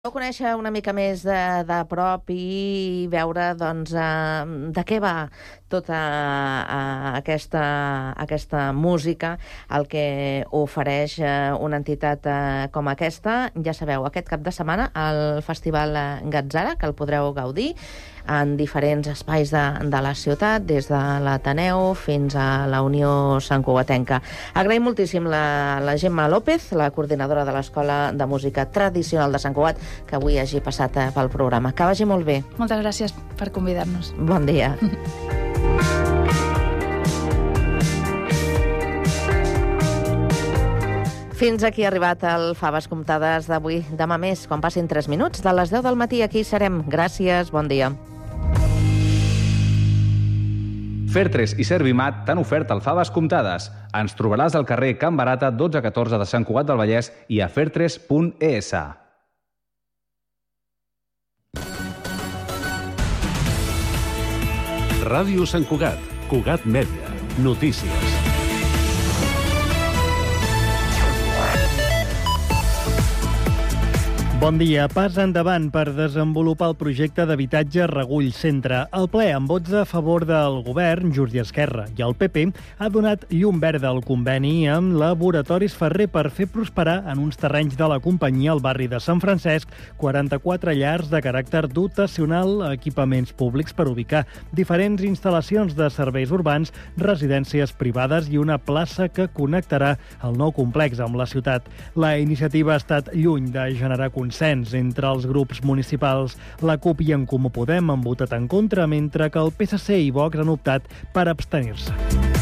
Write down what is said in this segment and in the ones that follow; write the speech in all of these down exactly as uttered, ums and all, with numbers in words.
Conèixer una mica més de, de prop i veure doncs, eh, de què va tota eh, aquesta, aquesta música, el que ofereix eh, una entitat eh, com aquesta. Ja sabeu, aquest cap de setmana el Festival Gatzara, que el podreu gaudir en diferents espais de, de la ciutat, des de l'Ateneu fins a la Unió Santcugatenca. Agraïm moltíssim la, la Gemma López, la coordinadora de l'Escola de Música Tradicional de Sant Cugat, que avui hagi passat pel programa. Que vagi molt bé. Moltes gràcies per convidar-nos. Bon dia. Fins aquí ha arribat el Faves Comptades d'avui. Demà més, quan passin tres minuts, de les deu del matí aquí serem. Gràcies, bon dia. Fertres i Servimat t'han ofert el Faves Comptades. Ens trobaràs al carrer Can Barata dotze catorze de Sant Cugat del Vallès i a fertres punt es. Ràdio Sant Cugat, Cugat Mèdia, notícies. Bon dia. Pas endavant per desenvolupar el projecte d'habitatge Regull Centre. El ple, amb vots a favor del govern, Junts i Esquerra, i el P P, ha donat llum verda al conveni amb Laboratoris Ferrer per fer prosperar en uns terrenys de la companyia al barri de Sant Francesc quaranta-quatre llars de caràcter dotacional, equipaments públics per ubicar diferents instal·lacions de serveis urbans, residències privades i una plaça que connectarà el nou complex amb la ciutat. La iniciativa ha estat lluny de generar consens entre els grups municipals. La CUP i en Comú Podem han votat en contra, mentre que el P S C i Vox han optat per abstenir-se.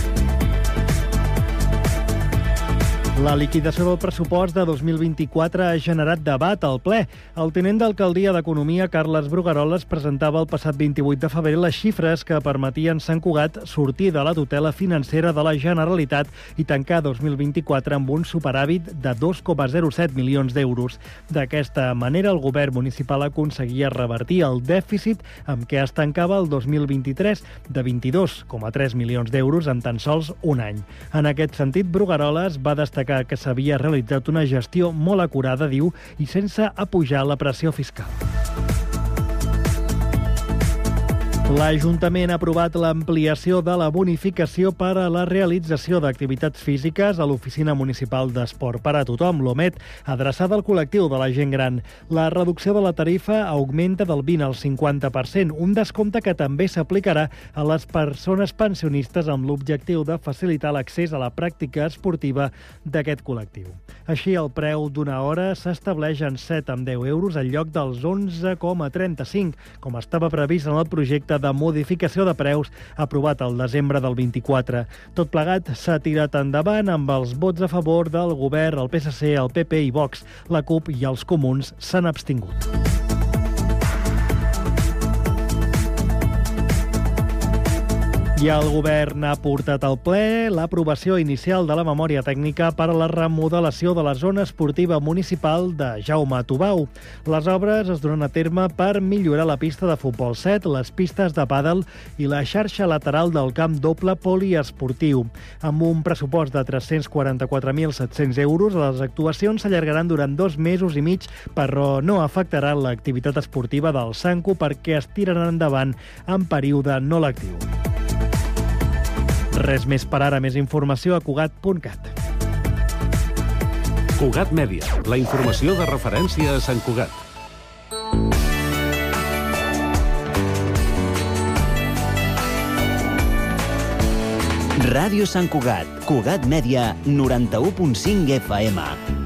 La liquidació del pressupost de dos mil vint-i-quatre ha generat debat al ple. El tinent d'alcaldia d'Economia, Carles Brugaroles, presentava el passat vint-i-vuit de febrer les xifres que permetien Sant Cugat sortir de la tutela financera de la Generalitat i tancar dos mil vint-i-quatre amb un superàvit de dos coma zero set milions d'euros. D'aquesta manera, el govern municipal aconseguia revertir el dèficit amb què es tancava el dos mil vint-i-tres de vint-i-dos coma tres milions d'euros en tan sols un any. En aquest sentit, Brugaroles va destacar que s'havia realitzat una gestió molt acurada, diu, i sense apujar la pressió fiscal. L'Ajuntament ha aprovat l'ampliació de la bonificació per a la realització d'activitats físiques a l'Oficina Municipal d'Esport per a Tothom, l'OMET, adreçada al col·lectiu de la gent gran. La reducció de la tarifa augmenta del vint al cinquanta per cent, un descompte que també s'aplicarà a les persones pensionistes amb l'objectiu de facilitar l'accés a la pràctica esportiva d'aquest col·lectiu. Així, el preu d'una hora s'estableix en set coma deu euros en lloc dels onze coma trenta-cinc, com estava previst en el projecte de modificació de preus aprovat al desembre del vint-i-quatre. Tot plegat s'ha tirat endavant amb els vots a favor del govern, el P S C, el P P i Vox. La CUP i els comuns s'han abstingut. I el govern ha portat al ple l'aprovació inicial de la memòria tècnica per a la remodelació de la zona esportiva municipal de Jaume Tubau. Les obres es duran a terme per millorar la pista de futbol set, les pistes de pàdel i la xarxa lateral del camp doble poliesportiu. Amb un pressupost de tres-cents quaranta-quatre mil set-cents euros, les actuacions s'allargaran durant dos mesos i mig, però no afectaran l'activitat esportiva del Sancu perquè es tiraran endavant en període no lectiu. Res més per ara, més informació a cugat punt cat. Cugat Mèdia, la informació de referència a Sant Cugat. Ràdio Sant Cugat, Cugat Mèdia, noranta-u punt cinc F M.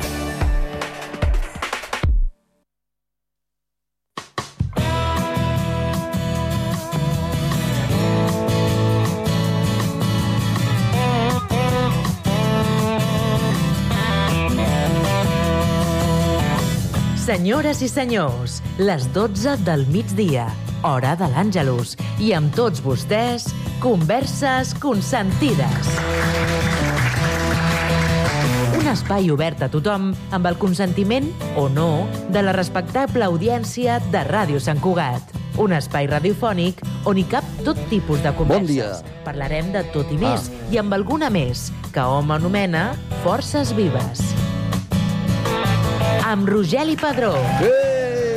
Senyores i senyors, les dotze del migdia, hora de l'Àngelus, i amb tots vostès, Converses Consentides. Un espai obert a tothom amb el consentiment, o no, de la respectable audiència de Ràdio Sant Cugat. Un espai radiofònic on hi cap tot tipus de converses. Bon dia. Parlarem de tot i més, ah. i amb alguna més, que hom anomena Forces Vives. amb Rogeli Padró. Ei!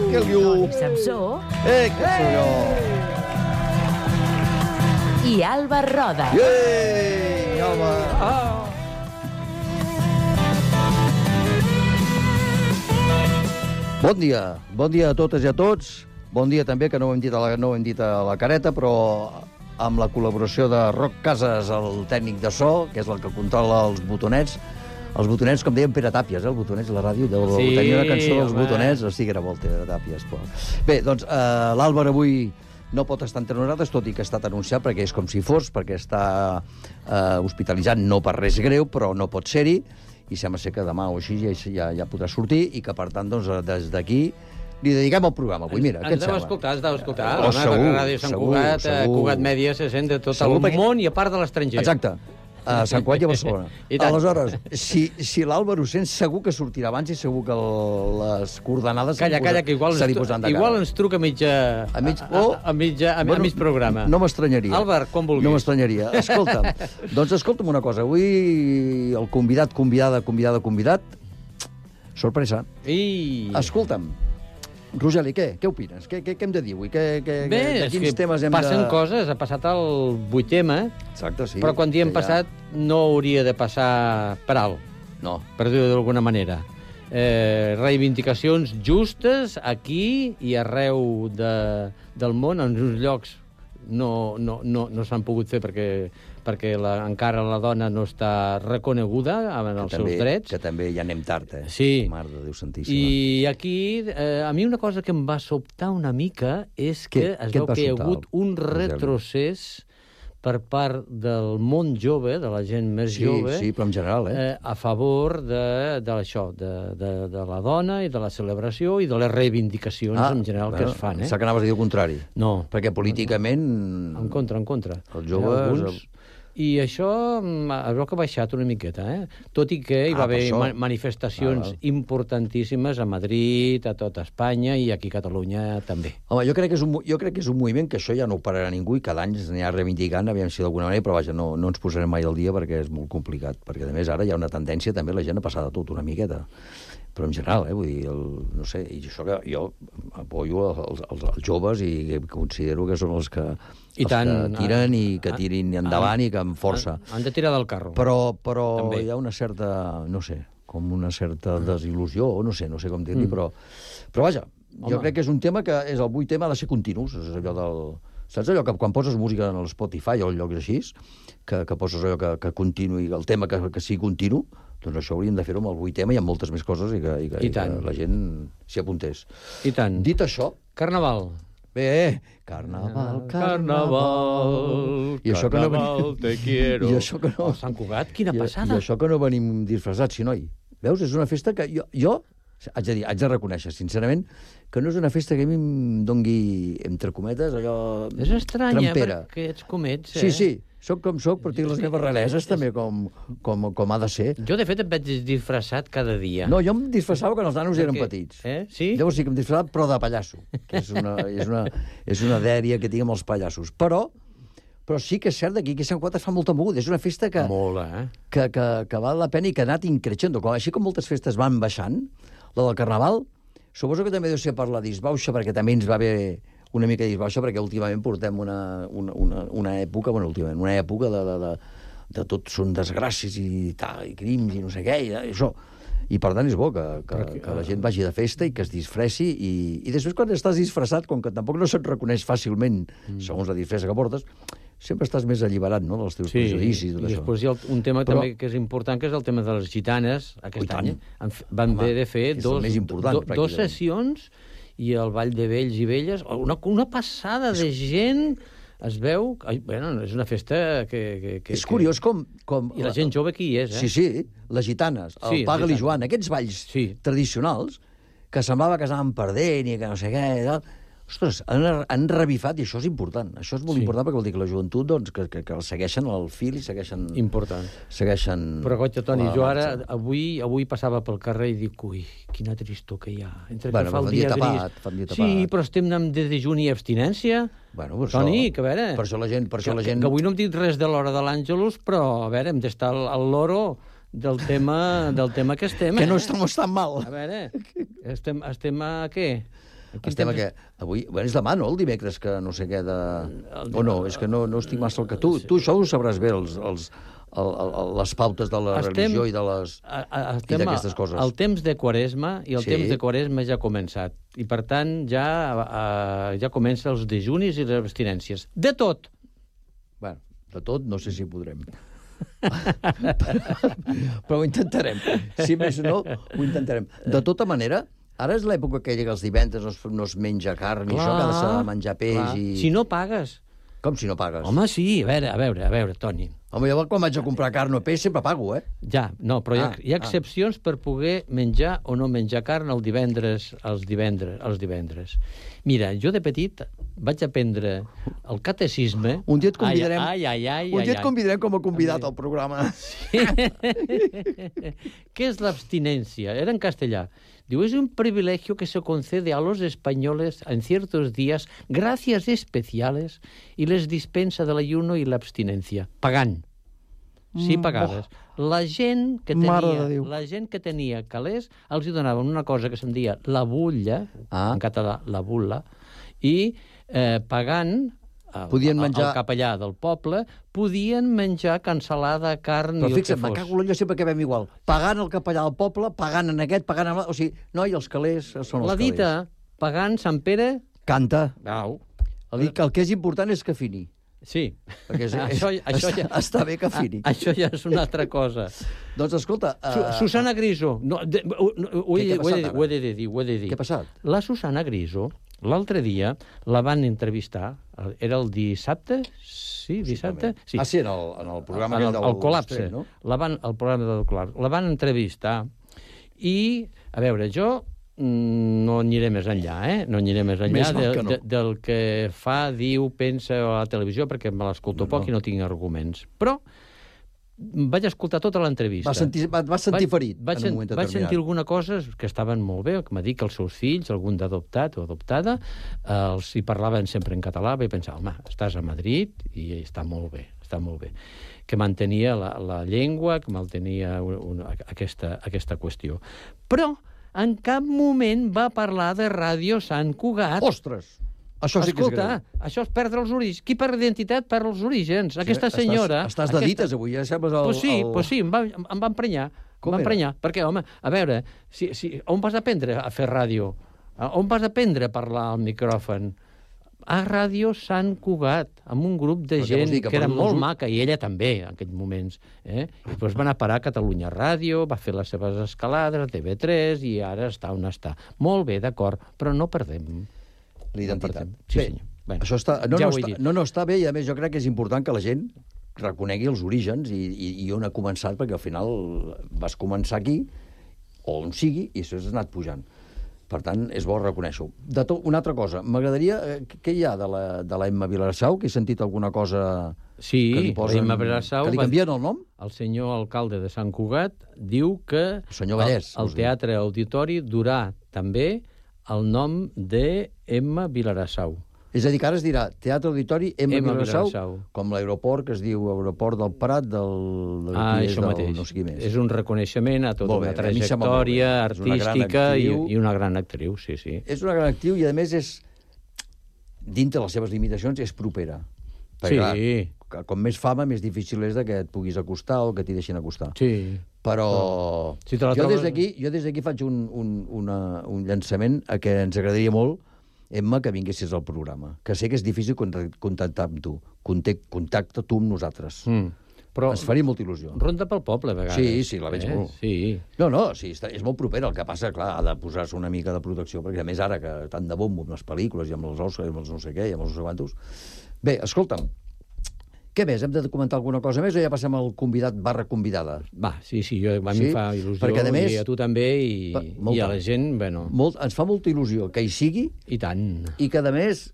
que liu. Toni Samsó Eh, que senyor. i Alba Roda. Ei, home. Ah. Bon dia, bon dia a totes i a tots. Bon dia també, que no ho hem dit a la, no ho hem dit a la careta, però amb la col·laboració de Roc Casas, el tècnic de so, que és el que controla els botonets. Els botonets, com deien Pere Tàpies, eh? Els botonets, la ràdio, de, Sí, tenia una cançó dels home. botonets, o sigui que era molt Pere Tàpies. Però... Bé, doncs eh, l'Àlvar avui no pot estar entre nosaltres, tot i que ha estat anunciat, perquè és com si fos, perquè està eh, hospitalitzat, no per res greu, però no pot ser-hi, i sembla ser que demà o així ja, ja, ja podrà sortir, i que, per tant, doncs, des d'aquí li dediquem el programa avui. Mira, què et Ens deu sembla? escoltar, ens deu escoltar. Oh, Home, segur, perquè Ràdio Sant segur, Cugat, eh, segur. Cugat Mèdia se sent de tot Segur, el perquè- món i a part de l'estranger. Exacte. A Sant Cugat i a Barcelona. I tant. Aleshores, si, si l'Àlvar ho sent, segur que sortirà abans i segur que el, les coordenades Calla, calla, que igual, se li ens, posaran de igual cara. ens truca a mitja... A mig- a, o- a, mitja, a, a mig programa. No m'estranyaria. Àlvar, quan vulguis. No m'estranyaria. Escolta'm, doncs escolta'm una cosa. Avui el convidat, convidada, convidada, convidat, sorpresa. I... Escolta'm, Rogeli, què? Què opines? Què, què, què hem de dir avui? Què, què, Bé, de és quins que temes hem passen de... coses. Ha passat el vuit tema, Exacte, sí. però quan diem que ja- passat no hauria de passar per alt, No. per dir-ho d'alguna manera. Eh, reivindicacions justes aquí i arreu de, del món, en uns llocs no, no, no, no s'han pogut fer perquè, perquè la, encara la dona no està reconeguda en els també, seus drets. Que també ja anem tard, eh? Sí. Mare de Déu Santíssima. I aquí, eh, a mi una cosa que em va sobtar una mica és que Què? es Què et veu va que hi ha sobtar, hagut un Rogeli? retrocés per part del món jove, de la gent més Sí, jove, sí, però en general, eh? eh, a favor de, de això, de, de, de la dona i de la celebració i de les reivindicacions en general que bueno, es fan. Eh? Pensava que anaves a dir el contrari. No. Perquè políticament... En contra, en contra. Els joves- Eh, alguns... I això mm, es veu que ha baixat una miqueta, eh? Tot i que hi Ah, va haver per això. ma manifestacions Ah, val. importantíssimes a Madrid, a tota Espanya i aquí a Catalunya també. Home, jo crec, que és un, mo- jo crec que és un moviment que això ja no ho pararà ningú i cada any es anirà reivindicant, aviam si d'alguna manera, però vaja, no, no ens posarem mai al dia perquè és molt complicat, perquè a més ara hi ha una tendència també la gent a passar de tot una miqueta, però en general, eh, vull dir, el, no sé, i això que jo apoyo els, els, els joves i considero que són els que, I els tant, que tiren i que ah, tirin endavant i que amb força. Han, han de tirar del carro. Però, però També. hi ha una certa, no sé, com una certa desil·lusió, o no sé, no sé com dir-li, Mm. però, però vaja, Home. jo crec que és un tema que és el vuit tema, ha de ser continus, és allò del... Saps allò que quan poses música en el Spotify o en llocs així, que, que poses allò que, que continuï, el tema que, que sigui continu, doncs això hauríem de fer-ho amb el vuit tema i amb moltes més coses i que, i que, I i tant. que la gent s'hi apuntés. I tant. Dit això, Carnaval. bé, carnaval, Carnaval, I això que no carnaval, venim- te quiero. I això que no... Oh, Sant Cugat, quina I, passada. I això que no venim disfressats, si noi. Veus? És una festa que jo, jo haig de dir, haig de reconèixer, sincerament, que no és una festa que a mi em dongui, entre cometes, allò... És estranya, trampera. perquè ets com ets, eh? Sí, sí, soc com soc, però tinc les meves raleses també com, com, com ha de ser. Jo, de fet, em veig disfressat cada dia. No, jo em disfressava quan els nanos eren Perquè- petits. Eh? Sí? Llavors sí que em disfressava, però de pallasso, que és una, és una, és una dèria que tinc amb els pallassos. Però, però sí que és cert que aquí a Sant Cugat es fa molta moguda. És una festa que, Molt, eh? que, que, que val la pena i que ha anat increixendo. Com, així com moltes festes van baixant, la del Carnaval, suposo que també deu ser per la disbauxa, perquè també ens va haver una mica de disbauxa, perquè últimament portem una, una, una, una època, bueno, últimament, una època de, de, de, de tot són desgràcies i, tal, i crims i no sé què, i això. I per tant és bo que, que, Perquè, que la gent vagi de festa i que es disfressi, i, i després quan estàs disfressat, com que tampoc no se't reconeix fàcilment, mm. segons la disfressa que portes, sempre estàs més alliberat, no?, dels teus Sí, prejudicis i tot i això. després hi ha el- un tema Però- també que és important, que és el tema de les gitanes. Aquest Oh, i tant. any han f- van Home, haver de fer és el dos, més important, do, dos pràcticament. sessions i el Ball de Vells i Velles, una, una passada de gent, es veu... Ai, bueno, és una festa que... que, que És curiós com... com I la gent jove qui hi és, eh? Sí, sí, les gitanes, el Sí, Pagal i les gitanes. Joan, aquests balls Sí. tradicionals, que semblava que anaven perdent i que no sé què, i tal. Ostres, han, han revifat i això és important. Això és molt Sí. important perquè vol dir que la joventut, doncs, que, que, que el segueixen el fil i segueixen... Important. Segueixen... Però, goig, Toni, la jo ara, marxa. avui, avui passava pel carrer i dic, ui, quina tristor que hi ha. Entre Bueno, que fa fa el un dia dia tapat, gris. fa un dia Sí, tapat. però estem en de dejuni i abstinència. Bueno, per Toni, això, que a veure... Per això la gent... Per això que, la gent... que avui no hem dit res de l'hora de l'Àngelus, però, a veure, hem d'estar al, al loro del tema, del tema que estem, Que eh? no estem tan mal. A veure, estem, estem a què? Estem aquí. Avui, bueno, és demà, no? El dimecres, que no sé què de... O no, és que no, no estic massa al que... Tu, tu això ho sabràs bé, els, els, el, el, les pautes de la Estem- religió i de les... A- a- i Estem d'aquestes a- coses. al temps de Quaresma, i el Sí. temps de Quaresma ja ha començat. I, per tant, ja, uh, ja comença els dejunis i les abstinències. De tot! Bueno, de tot no sé si podrem. Però ho intentarem. Si més no, ho intentarem. De tota manera, ara és l'època aquella que els divendres no es, no es menja carn i això, que ha de ser menjar peix clar. i... Si no pagues. Com si no pagues? Home, sí, a veure, a veure, a veure, Toni. Home, jo quan vaig a comprar carn o peix sempre pago, eh? Ja, no, però hi ha, Ah, hi ha ah. excepcions per poder menjar o no menjar carn el divendres, els divendres, els divendres. Mira, jo de petit vaig aprendre el catecisme... Un dia et convidarem, Ai, ai, ai, un ai, dia et ai. convidarem com a convidat al programa. ¿Qué es la abstinencia? Era en castellà. Diu, es un privilegio que se concede a los españoles en ciertos días gracias especiales y les dispensa del ayuno y la abstinencia. Pagant. Sí, pagaves. La gent que Mare de tenia, Déu. la gent que tenia calés els hi donaven una cosa que se'n deia la bulla, Ah. en català, la bulla, i eh, pagant el, Podien el- menjar- el capellà del poble, podien menjar cansalada, carn Però i el que fixa't, me fos. cago en l'ollo sempre que vam igual. Pagant el capellà del poble, pagant en aquest, pagant en... O sigui, no, i els calés són els La calés. dita, pagant Sant Pere... Canta. Au. El, dit que el que és important és que fini. Sí. Perquè és, això, això ja... està bé que fini. A, això ja és una altra cosa. Doncs escolta... Su, Uh, Susana Griso. No, de, ho, ho, ho, Què- he, què ha ho, he, passat de- ara? ho he de dir, ho he de dir. Què ha passat? La Susana Griso, l'altre dia, la van entrevistar, era el dissabte? Sí, dissabte? Sí. Ah, sí, en el, en el programa en el, aquell del el col·lapse. Estrell, no? La van, el programa del col·lapse. La van entrevistar i, a veure, jo mm, no aniré més enllà, eh? No aniré més enllà Més val de, que no. de, del que fa, diu, pensa a la televisió, perquè me l'escolto No, poc no. i no tinc arguments. Però vaig escoltar tota l'entrevista. Va sentir, va, va sentir Vaig- ferit vaig, en un sen- moment vaig determinat. sentir alguna cosa que estaven molt bé, que m'ha dit que els seus fills, algun d'adoptat o adoptada, eh, els hi parlaven sempre en català, vaig pensar, home, estàs a Madrid i està molt bé, està molt bé. Que mantenia la, la llengua, que mantenia una, una, aquesta, aquesta qüestió. Però en cap moment va parlar de Ràdio Sant Cugat. Ostres! Això sí que és Escolta, greu. això és perdre els orígens. Qui perd identitat perd els orígens. Aquesta senyora... Estàs, estàs de dites avui, ja sembles el... Pues sí, el... pues sí, em va, em va emprenyar. Com em va era? emprenyar. Perquè, home, a veure, si, si, on vas aprendre a fer ràdio? A- On vas aprendre a parlar al micròfon? A Ràdio Sant Cugat, amb un grup de Però què vols gent dir, que que era perdut molt els ul- maca, i ella també, en aquells moments. Eh? I després va anar a parar a Catalunya Ràdio, va fer les seves escalades, a T V tres, i ara està on està. Molt bé, d'acord, però no perdem. L'identitat. No perdem. Sí, Bé, senyor. Bueno, això està... No, ja no, ho he està, dit. no, no, està bé, i a més jo crec que és important que la gent reconegui els orígens i, i, i on ha començat, perquè al final vas començar aquí, o on sigui, i això has anat pujant. Per tant, és bo reconèixer-ho. De tot, una altra cosa, m'agradaria... eh, Què hi ha de la, de la Emma Vilarsau? Que he sentit alguna cosa Sí, que li posen... Emma Vilarsau Que li va- canvien el nom? El senyor alcalde de Sant Cugat diu que El senyor Vallès, el, vols el dir. Teatre Auditori durà també el nom de Emma Vilarassau. És a dir, que ara es dirà Teatre Auditori Emma, Emma Vilarsau, Vilarsau. com l'aeroport que es diu Aeroport del Prat, del... del Ah, qui és això del, mateix. No sé qui més. És un reconeixement a tota Molt bé, una a mi em sembla molt bé. trajectòria És una gran artística i, actriu. i una gran actriu, sí, sí. És una gran actriu i, a més, és, dintre les seves limitacions, és propera. Sí. clar, que com més fama, més difícil és de que et puguis acostar o que t'hi deixin acostar. Sí. Però Si te la jo trobes- des d'aquí jo des d'aquí faig un, un, una, un llançament a que ens agradaria molt, Emma, que vinguessis al programa. Que sé que és difícil contact- contactar amb tu. Contact, contacta tu amb nosaltres. Mm. Però Ens faria molta il·lusió. ronda pel poble, a vegades. Sí, sí, la veig eh? molt. Sí. No, no, sí, està, és molt propera. El que passa, clar, ha de posar-se una mica de protecció, perquè a més ara que tant de bombo amb les pel·lícules i amb els Oscars i amb els no sé què i amb els no sé quantos... Bé, escolta'm, què més? Hem de comentar alguna cosa més o ja passem al convidat barra convidada? Va, sí, sí, jo, a mi Sí? em fa il·lusió, Perquè, a més- i a tu també, i, Va, i molta. a la gent, bueno, Molt, ens fa molta il·lusió que hi sigui i tant. i que, a més,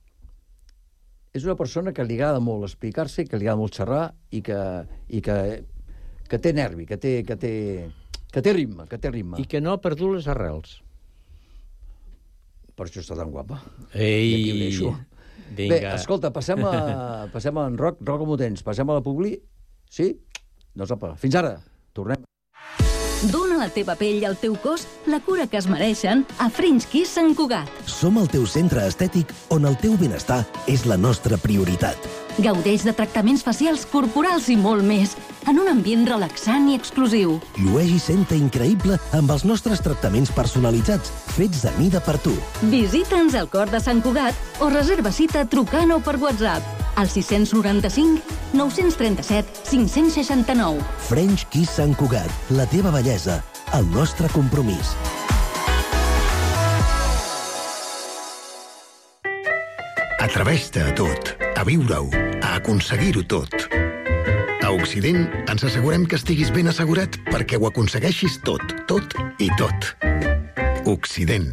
és una persona que li agrada molt explicar-se, que li agrada molt xerrar i que, i que, que té nervi, que té, que té, que té ritme, que té ritme. I que no ha perdut les arrels. Per això està tan guapa. Ei, I aquí ho deixo. vinga. Bé, escolta, passem a, passem a en Roc, Roc, com ho tens? Passem a la Publi? Sí? Doncs apa, fins ara. Tornem. Dóna a la teva pell i al teu cos la cura que es mereixen a French Kiss Sant Cugat. Som el teu centre estètic on el teu benestar és la nostra prioritat. Gaudeix de tractaments facials, corporals i molt més, en un ambient relaxant i exclusiu. Llueix i senta increïble amb els nostres tractaments personalitzats, fets a mida per tu. Visita'ns al cor de Sant Cugat o reserva cita trucant o per WhatsApp al sis nou cinc, nou tres set, cinc sis nou. French Kiss Sant Cugat, la teva bellesa, el nostre compromís. Atreveix-te a tot, a viure-ho, a aconseguir-ho tot. A Occident ens assegurem que estiguis ben assegurat perquè ho aconsegueixis tot, tot i tot. Occident.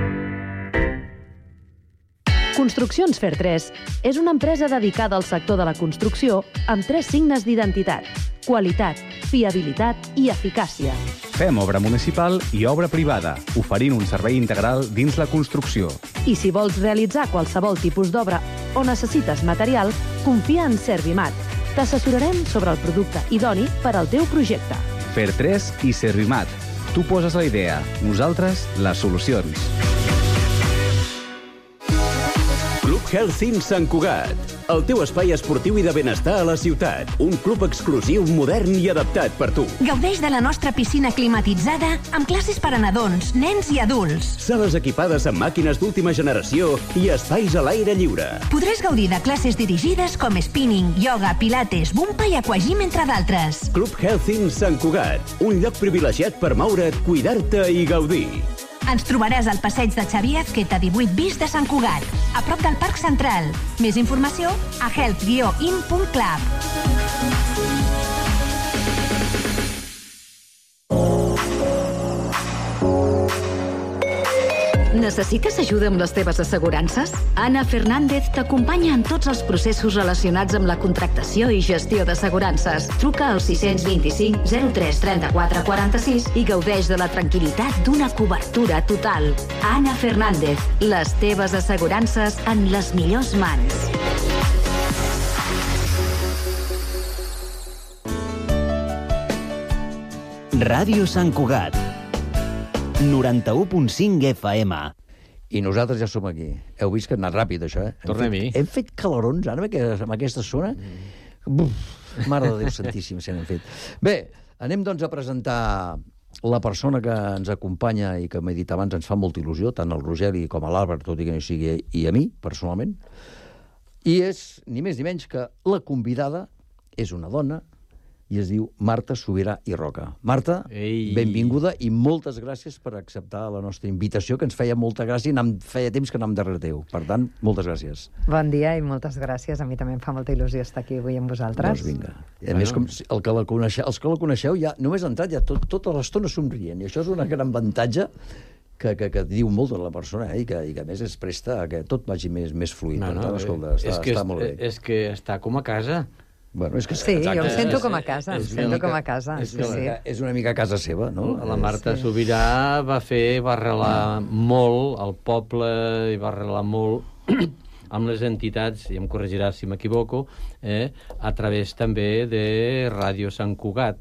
Construccions Fer tres és una empresa dedicada al sector de la construcció amb tres signes d'identitat: qualitat, fiabilitat i eficàcia. Fem obra municipal i obra privada, oferint un servei integral dins la construcció. I si vols realitzar qualsevol tipus d'obra o necessites material, confia en Servimat. T'assessorarem sobre el producte idoni per al teu projecte. Fer tres i Servimat. Tu poses la idea, nosaltres les solucions. Club Healthin Sant Cugat, el teu espai esportiu i de benestar a la ciutat. Un club exclusiu, modern i adaptat per tu. Gaudeix de la nostra piscina climatitzada amb classes per a nadons, nens i adults. Sales equipades amb màquines d'última generació i espais a l'aire lliure. Podràs gaudir de classes dirigides com spinning, yoga, pilates, bumpa i aquagym, entre d'altres. Club Healthin Sant Cugat, un lloc privilegiat per moure't, cuidar-te i gaudir. Ens trobaràs al passeig de Xavier Azqueta divuit bis de Sant Cugat, a prop del Parc Central. Més informació a health guió in punt club. Necessites ajuda amb les teves assegurances? Anna Fernández t'acompanya en tots els processos relacionats amb la contractació i gestió d'assegurances. Truca al sis dos cinc, zero tres, trenta-quatre, quaranta-sis i gaudeix de la tranquil·litat d'una cobertura total. Anna Fernández, les teves assegurances en les millors mans. Ràdio Sant Cugat, noranta-u punt cinc F M. I nosaltres ja som aquí. Heu vist que ha anat ràpid, això, eh? Tornem-hi. Hem fet calorons, ara, amb aquesta zona. Buf, mare de Déu santíssim, se n'han fet. Bé, anem, doncs, a presentar la persona que ens acompanya i que m'he dit abans ens fa molta il·lusió, tant el Rogeri com a l'Àlvar, tot i que no sigui, i a mi, personalment. I és, ni més ni menys, que la convidada és una dona i es diu Marta Subirà i Roca. Marta, Ei. benvinguda i moltes gràcies per acceptar la nostra invitació, que ens feia molta gràcia i nam, feia temps que anàvem darrere teu. Per tant, moltes gràcies. Bon dia i moltes gràcies. A mi també em fa molta il·lusió estar aquí avui amb vosaltres. Doncs vinga. I a bueno. més, com, el que la coneixeu, els que la coneixeu, ja només ha entrat ja tot, tota l'estona somrient. I això és una gran avantatge que, que, que diu molt de la persona, eh? I, que, i que a més es presta a que tot vagi més, més fluid. No, no, tant, escolta, està, és que està molt bé. És que està com a casa. Bueno, és que sí, exacte. Jo em sento com a casa, em sento mica, com a casa. És, sí, sí. és una mica casa seva, no? La Marta sí. Subirà va fer, va arrelar molt al poble i va arrelar molt amb les entitats, i em corregiràs si m'equivoco, eh, a través també de Ràdio Sant Cugat.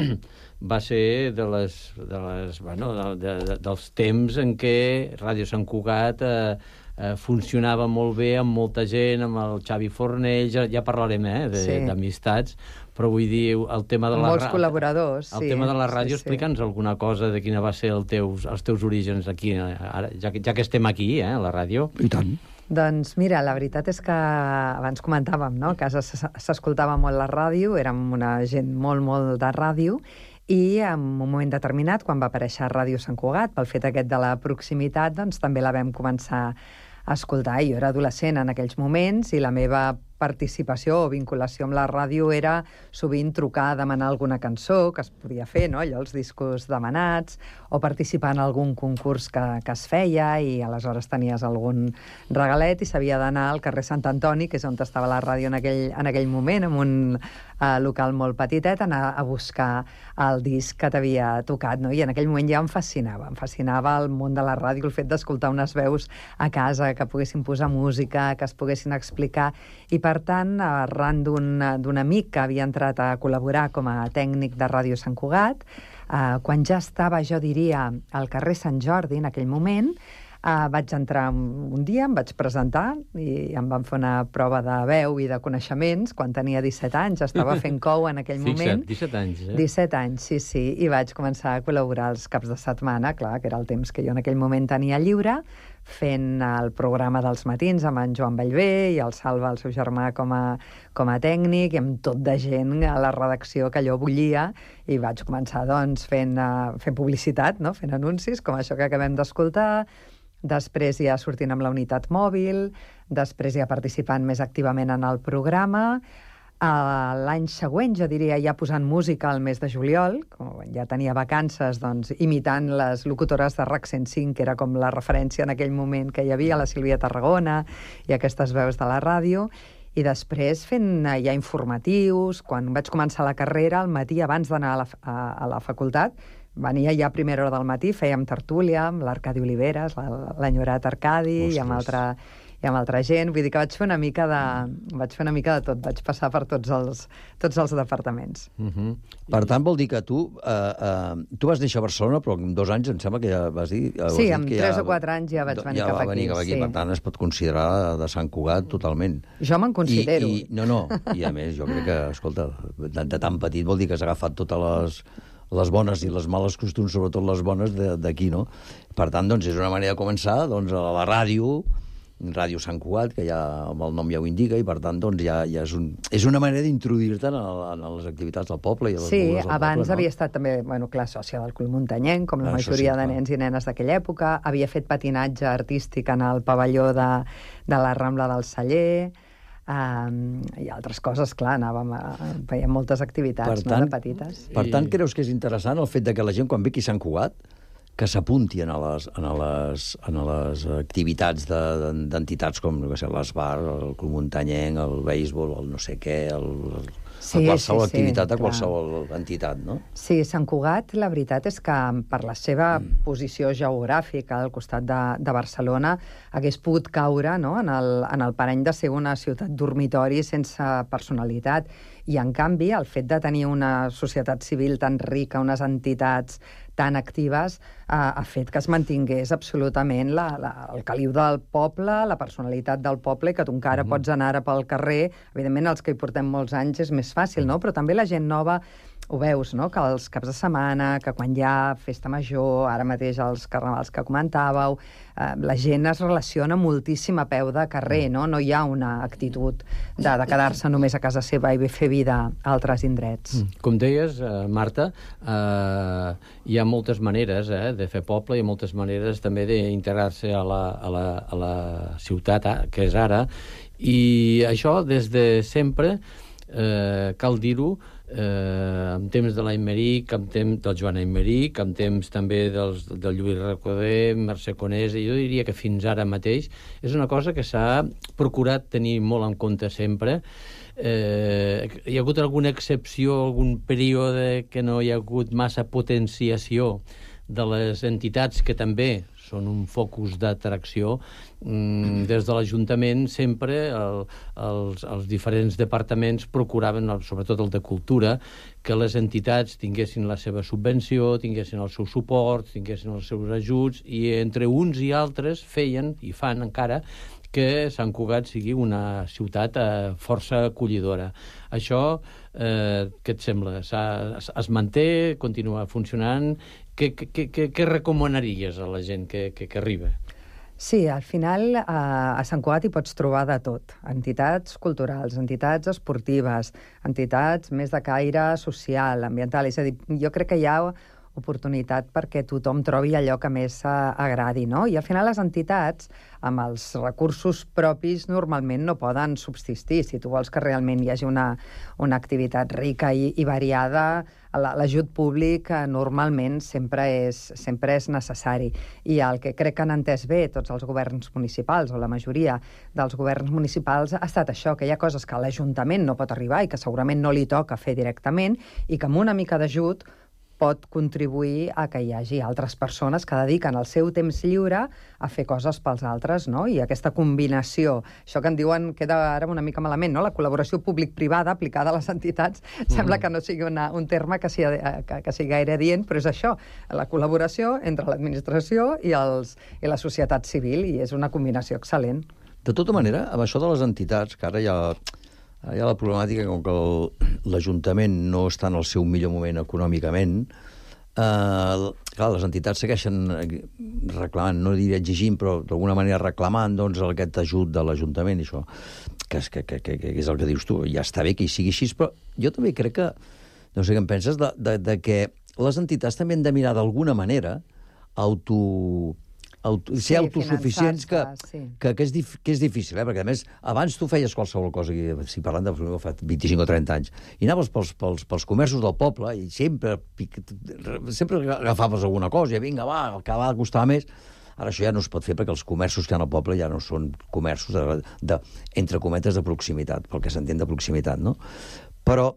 Va ser de les, de les, bueno, de, de, de, dels temps en què Ràdio Sant Cugat eh, eh, funcionava molt bé amb molta gent, amb el Xavi Fornell, ja, ja parlarem eh, d'amistats, sí. Però vull dir, el tema de la... Molts col·laboradors, el sí. El tema de la ràdio, sí, sí. explica'ns alguna cosa de quina va ser el teus, els teus orígens aquí, ara, ja, que, ja que estem aquí, eh, a la ràdio. I tant. Doncs mira, la veritat és que abans comentàvem, no?, que a casa s'escoltava molt la ràdio, érem una gent molt, molt de ràdio, i en un moment determinat, quan va aparèixer Ràdio Sant Cugat, pel fet aquest de la proximitat, doncs també la vam començar a escoltar. Jo era adolescent en aquells moments i la meva participació o vinculació amb la ràdio era sovint trucar a demanar alguna cançó que es podia fer, no?, allò, els discos demanats, o participar en algun concurs que, que es feia i aleshores tenies algun regalet i s'havia d'anar al carrer Sant Antoni, que és on estava la ràdio en aquell, en aquell moment, en un uh, local molt petitet, anar a buscar el disc que t'havia tocat, no? I en aquell moment ja em fascinava, em fascinava el món de la ràdio, el fet d'escoltar unes veus a casa, que poguessin posar música, que es poguessin explicar, i per tant, arran d'un amic que havia entrat a col·laborar com a tècnic de Ràdio Sant Cugat, eh, quan ja estava, jo diria, al carrer Sant Jordi, en aquell moment, Uh, vaig entrar un, un dia, em vaig presentar i em van fer una prova de veu i de coneixements quan tenia disset anys, estava fent cou en aquell Fixa't, moment. disset anys, eh? disset anys, sí, sí, i vaig començar a col·laborar els caps de setmana, clar, que era el temps que jo en aquell moment tenia lliure, fent el programa dels matins amb en Joan Bellver i el Salva, el seu germà, com a, com a tècnic, i amb tot de gent a la redacció que allò bullia, i vaig començar, doncs, fent, uh, fent publicitat, no? Fent anuncis, com això que acabem d'escoltar, després ja sortint amb la unitat mòbil, després ja participant més activament en el programa. Uh, L'any següent, jo diria, ja posant música al mes de juliol, com ja tenia vacances, doncs, imitant les locutores de R A C cent cinc, que era com la referència en aquell moment que hi havia, la Sílvia Tarragona i aquestes veus de la ràdio, i després fent ja informatius. Quan vaig començar la carrera, al matí, abans d'anar a, la, a, a la facultat, venia ja a primera hora del matí, fèiem tertúlia amb l'Arcadi Oliveres, l'enyorat Arcadi, i amb, altra, i amb altra gent. Vull dir que vaig fer una mica de, vaig fer una mica de tot, vaig passar per tots els, tots els departaments. Uh-huh. Per tant, vol dir que tu, uh, uh, tu vas néixer a Barcelona, però en dos anys em sembla que ja vas dir... Vas sí, dir amb que tres ja, o quatre anys ja vaig venir ja cap va aquí. venir cap aquí. Sí. Per tant, es pot considerar de Sant Cugat totalment. Jo me'n considero. I, i, no, no, i a més, jo crec que, escolta, de, de tan petit vol dir que has agafat totes les... les bones i les males costums, sobretot les bones d'aquí, no? Per tant, doncs, és una manera de començar doncs, a la ràdio, Ràdio Sant Cugat, que ja amb el nom ja ho indica, i per tant, doncs, ja, ja és, un, és una manera d'introduir-te en, en les activitats del poble i a les sí, del abans poble, no? havia estat també, bueno, clar, sòcia del Club Muntanyenc, com la Ah, majoria sí, de nens i nenes d'aquella època. Havia fet patinatge artístic en el pavelló de, de la Rambla del Celler, Um, i altres coses, clar, anàvem a... fèiem moltes activitats, per tant, no, de petites. Per tant, creus que és interessant el fet de que la gent, quan ve aquí a Sant Cugat, que s'apunti a les, a les, a les activitats d'entitats com l'Esbar, el Club Muntanyenc, el béisbol, el no sé què, el, sí, a qualsevol sí, sí, activitat, a clar. qualsevol entitat, no? Sí, Sant Cugat, la veritat és que per la seva mm. posició geogràfica al costat de, de Barcelona hagués pogut caure, no?, en el, en el parany de ser una ciutat dormitori sense personalitat. I, en canvi, el fet de tenir una societat civil tan rica, unes entitats tan actives, eh, ha fet que es mantingués absolutament la, la, el caliu del poble, la personalitat del poble, i que tu encara mm-hmm. pots anar ara pel carrer. Evidentment, els que hi portem molts anys és més fàcil, no? Però també la gent nova ho veus, no?, que els caps de setmana, que quan hi ha festa major, ara mateix els carnavals que comentàveu, eh, la gent es relaciona moltíssim a peu de carrer, no? No hi ha una actitud de, de quedar-se només a casa seva i fer vida a altres indrets. Com deies, eh, Marta, eh, hi ha moltes maneres eh, de fer poble, hi ha moltes maneres també d'integrar-se a, la, a, la, a la ciutat, eh, que és ara, i això des de sempre, eh, cal dir-ho, eh, en temps de l'Aimeric, en temps del Joan Aimeric, en temps també dels, del Lluís Recoder, Mercè Conesa, i jo diria que fins ara mateix és una cosa que s'ha procurat tenir molt en compte sempre. Eh, hi ha hagut alguna excepció, algun període que no hi ha hagut massa potenciació de les entitats que també són un focus d'atracció. Mm, des de l'Ajuntament sempre el, els, els diferents departaments procuraven, sobretot el de Cultura, que les entitats tinguessin la seva subvenció, tinguessin el seu suport, tinguessin els seus ajuts, i entre uns i altres feien, i fan encara, que Sant Cugat sigui una ciutat eh, força acollidora. Això, eh, què et sembla? Es, es manté, continua funcionant? Què, què, què, què recomanaries a la gent que, que, que arriba? Sí, al final a, a Sant Cugat hi pots trobar de tot. Entitats culturals, entitats esportives, entitats més de caire social, ambiental. És a dir, jo crec que hi ha oportunitat perquè tothom trobi allò que més agradi, no? I al final les entitats, amb els recursos propis, normalment no poden subsistir. Si tu vols que realment hi hagi una, una activitat rica i, i variada, l'ajut públic normalment sempre és, sempre és necessari. I el que crec que han entès bé tots els governs municipals, o la majoria dels governs municipals, ha estat això, que hi ha coses que l'Ajuntament no pot arribar i que segurament no li toca fer directament, i que amb una mica d'ajut pot contribuir a que hi hagi altres persones que dediquen el seu temps lliure a fer coses pels altres, no? I aquesta combinació, això que en diuen, queda ara una mica malament, no? La col·laboració públic-privada aplicada a les entitats, mm. sembla que no sigui una, un terme que sigui, que, que sigui gaire adient, però és això, la col·laboració entre l'administració i, els, i la societat civil, i és una combinació excel·lent. De tota manera, amb això de les entitats, que ara hi ha, hi ha la problemàtica com que l'Ajuntament no està en el seu millor moment econòmicament, eh, clar, les entitats segueixen reclamant, no diré exigint, però d'alguna manera reclamant doncs, aquest ajut de l'Ajuntament, i això, que és, que, que, que, que és el que dius tu. Ja està bé que hi sigui així, però jo també crec que, no sé què em penses, de, de, de que les entitats també han de mirar d'alguna manera auto... Auto, ser sí, autosuficients, que, sí. que, que, és dif, que és difícil, eh? Perquè a més, abans tu feies qualsevol cosa, si parlant de fa vint-i-cinc o trenta anys, i anaves pels, pels, pels comerços del poble i sempre, sempre agafaves alguna cosa, i vinga, va, el que va costar més. Ara això ja no es pot fer perquè els comerços que hi ha al poble ja no són comerços, de, de, entre cometes, de proximitat, pel que s'entén de proximitat, no? Però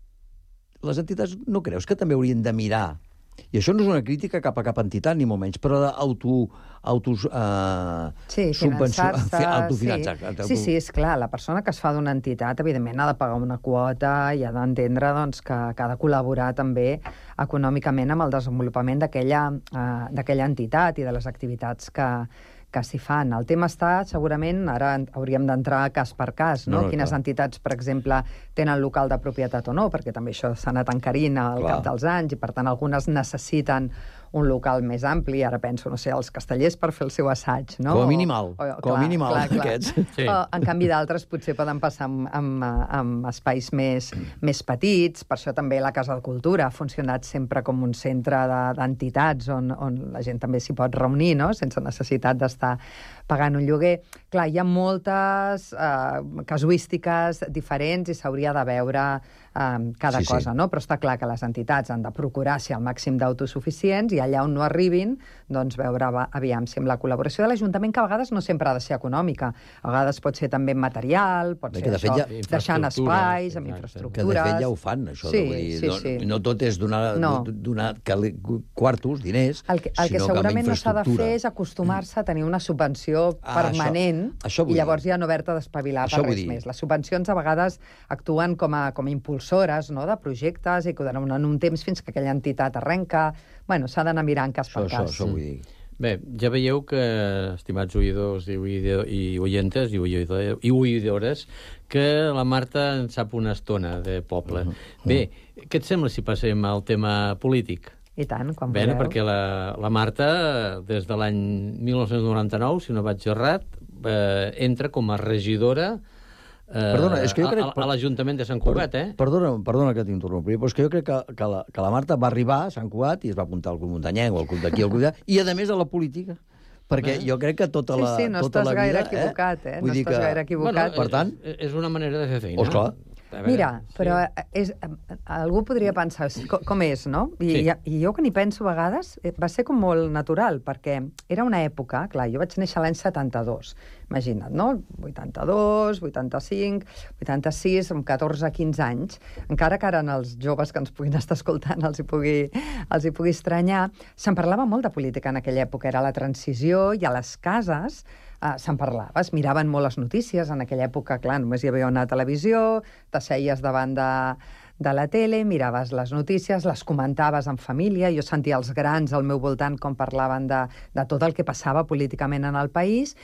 les entitats no creus que també haurien de mirar, i això no és una crítica cap a cap entitat, ni molt menys, però d'auto... autos... Eh, sí, finançar-se... Autofinançar. Sí. sí, sí, és clar. La persona que es fa d'una entitat, evidentment, ha de pagar una quota i ha d'entendre doncs, que, que ha de col·laborar també econòmicament amb el desenvolupament d'aquella eh, d'aquella entitat i de les activitats que, que s'hi fan. El tema està, segurament, ara hauríem d'entrar cas per cas, no? no, no Quines clar. entitats, per exemple, tenen local de propietat o no, perquè també això s'ha anat encarint al clar. cap dels anys, i per tant algunes necessiten un local més ampli. Ara penso, no sé, els castellers per fer el seu assaig, no? Com a mínimal, o, o, com a mínimal, clar, clar. aquests. Sí. O, en canvi, d'altres potser poden passar amb, amb, amb espais més, més petits. Per això també la Casa de Cultura ha funcionat sempre com un centre d'entitats on, on la gent també s'hi pot reunir, no? Sense necessitat d'estar pagant un lloguer. Clar, hi ha moltes eh, casuístiques diferents i s'hauria de veure eh, cada sí, cosa, sí. no? Però està clar que les entitats han de procurar ser al màxim d'autosuficients i allà on no arribin, doncs veure, aviam, si amb la col·laboració de l'Ajuntament, que a vegades no sempre ha de ser econòmica, a vegades pot ser també material, pot ser això, ja, deixant espais, amb infraestructures... Que de fet ja ho fan, això, sí, vull dir, sí, no, sí. no tot és donar, no. donar quartos, diners, el que, el que sinó segurament que no s'ha de fer és acostumar-se a tenir una subvenció ah, permanent això, això i llavors ja no haver-te d'espavilar per res més. Les subvencions a vegades actuen com a, com a impulsores, no?, de projectes i que donen un temps fins que aquella entitat arrenca. Bueno, s'ha d'anar mirant cas per això, cas. Això, això vull dir. Bé, ja veieu que, estimats oïdors i, oïdor, i oientes i, oïdor, i oïdores, que la Marta en sap una estona de poble. Uh -huh. Bé, què et sembla si passem al tema polític? I tant, quan Bé, voleu. perquè la, la Marta, des de l'any mil nou-cents noranta-nou, si no vaig errat, eh, entra com a regidora Eh, perdona, és que jo crec... a, a l'Ajuntament de Sant Cugat, eh? Perdona, perdona que t'interrompi, però és que jo crec que, que, la, que la Marta va arribar a Sant Cugat i es va apuntar al Club Muntanyenc o al Club d'aquí, al Club d'allà, i a més a la política. Perquè eh? jo crec que tota la, sí, sí, no tota la vida... Sí, sí, no estàs gaire equivocat, eh? Vull no dir estàs que... gaire equivocat. Bueno, per tant... És, és una manera de fer feina. Oh, esclar. Veure, Mira, sí. però és, algú podria pensar com, com és, no? I, sí. i, I jo que n'hi penso a vegades, va ser com molt natural, perquè era una època, clar, jo vaig néixer l'any setanta-dos, imagina't, no? vuitanta-dos, vuitanta-cinc, vuitanta-sis, amb catorze quinze anys, encara que ara els joves que ens puguin estar escoltant els hi pugui, els hi pugui estranyar, se'n parlava molt de política en aquella època, era la transició, i a les cases Uh, se'n parlava, es miraven molt les notícies. En aquella època, clar, només hi havia una televisió, t'asseies davant de, de la tele, miraves les notícies, les comentaves en família, jo sentia els grans al meu voltant com parlaven de, de tot el que passava políticament en el país,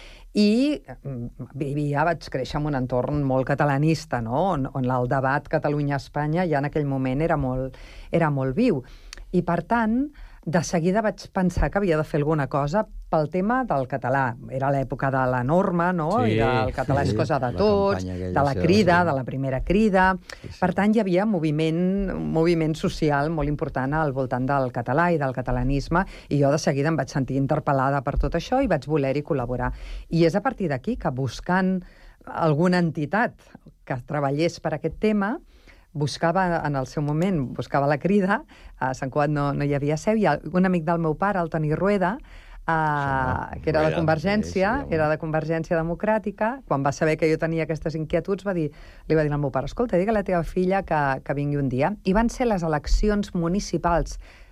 i vivia, vaig créixer en un entorn molt catalanista, no? on, on el debat Catalunya-Espanya ja en aquell moment era molt, era molt viu. I, per tant, de seguida vaig pensar que havia de fer alguna cosa pel tema del català. Era l'època de la norma, no? Sí, I el català sí, és cosa de la tots, aquella, de la sí, crida, sí. de la primera crida. Sí, sí. Per tant, hi havia moviment, un moviment social molt important al voltant del català i del catalanisme, i jo de seguida em vaig sentir interpel·lada per tot això i vaig voler-hi col·laborar. I és a partir d'aquí que, buscant alguna entitat que treballés per aquest tema, buscava, en el seu moment, buscava la crida, a Sant Cugat no, no hi havia seu, i un amic del meu pare, el Toni Rueda, Uh, que era de Convergència, era de Convergència Democràtica, quan va saber que jo tenia aquestes inquietuds, va dir, li va dir al meu pare, escolta, digue a la teva filla que, que vingui un dia. I van ser les eleccions municipals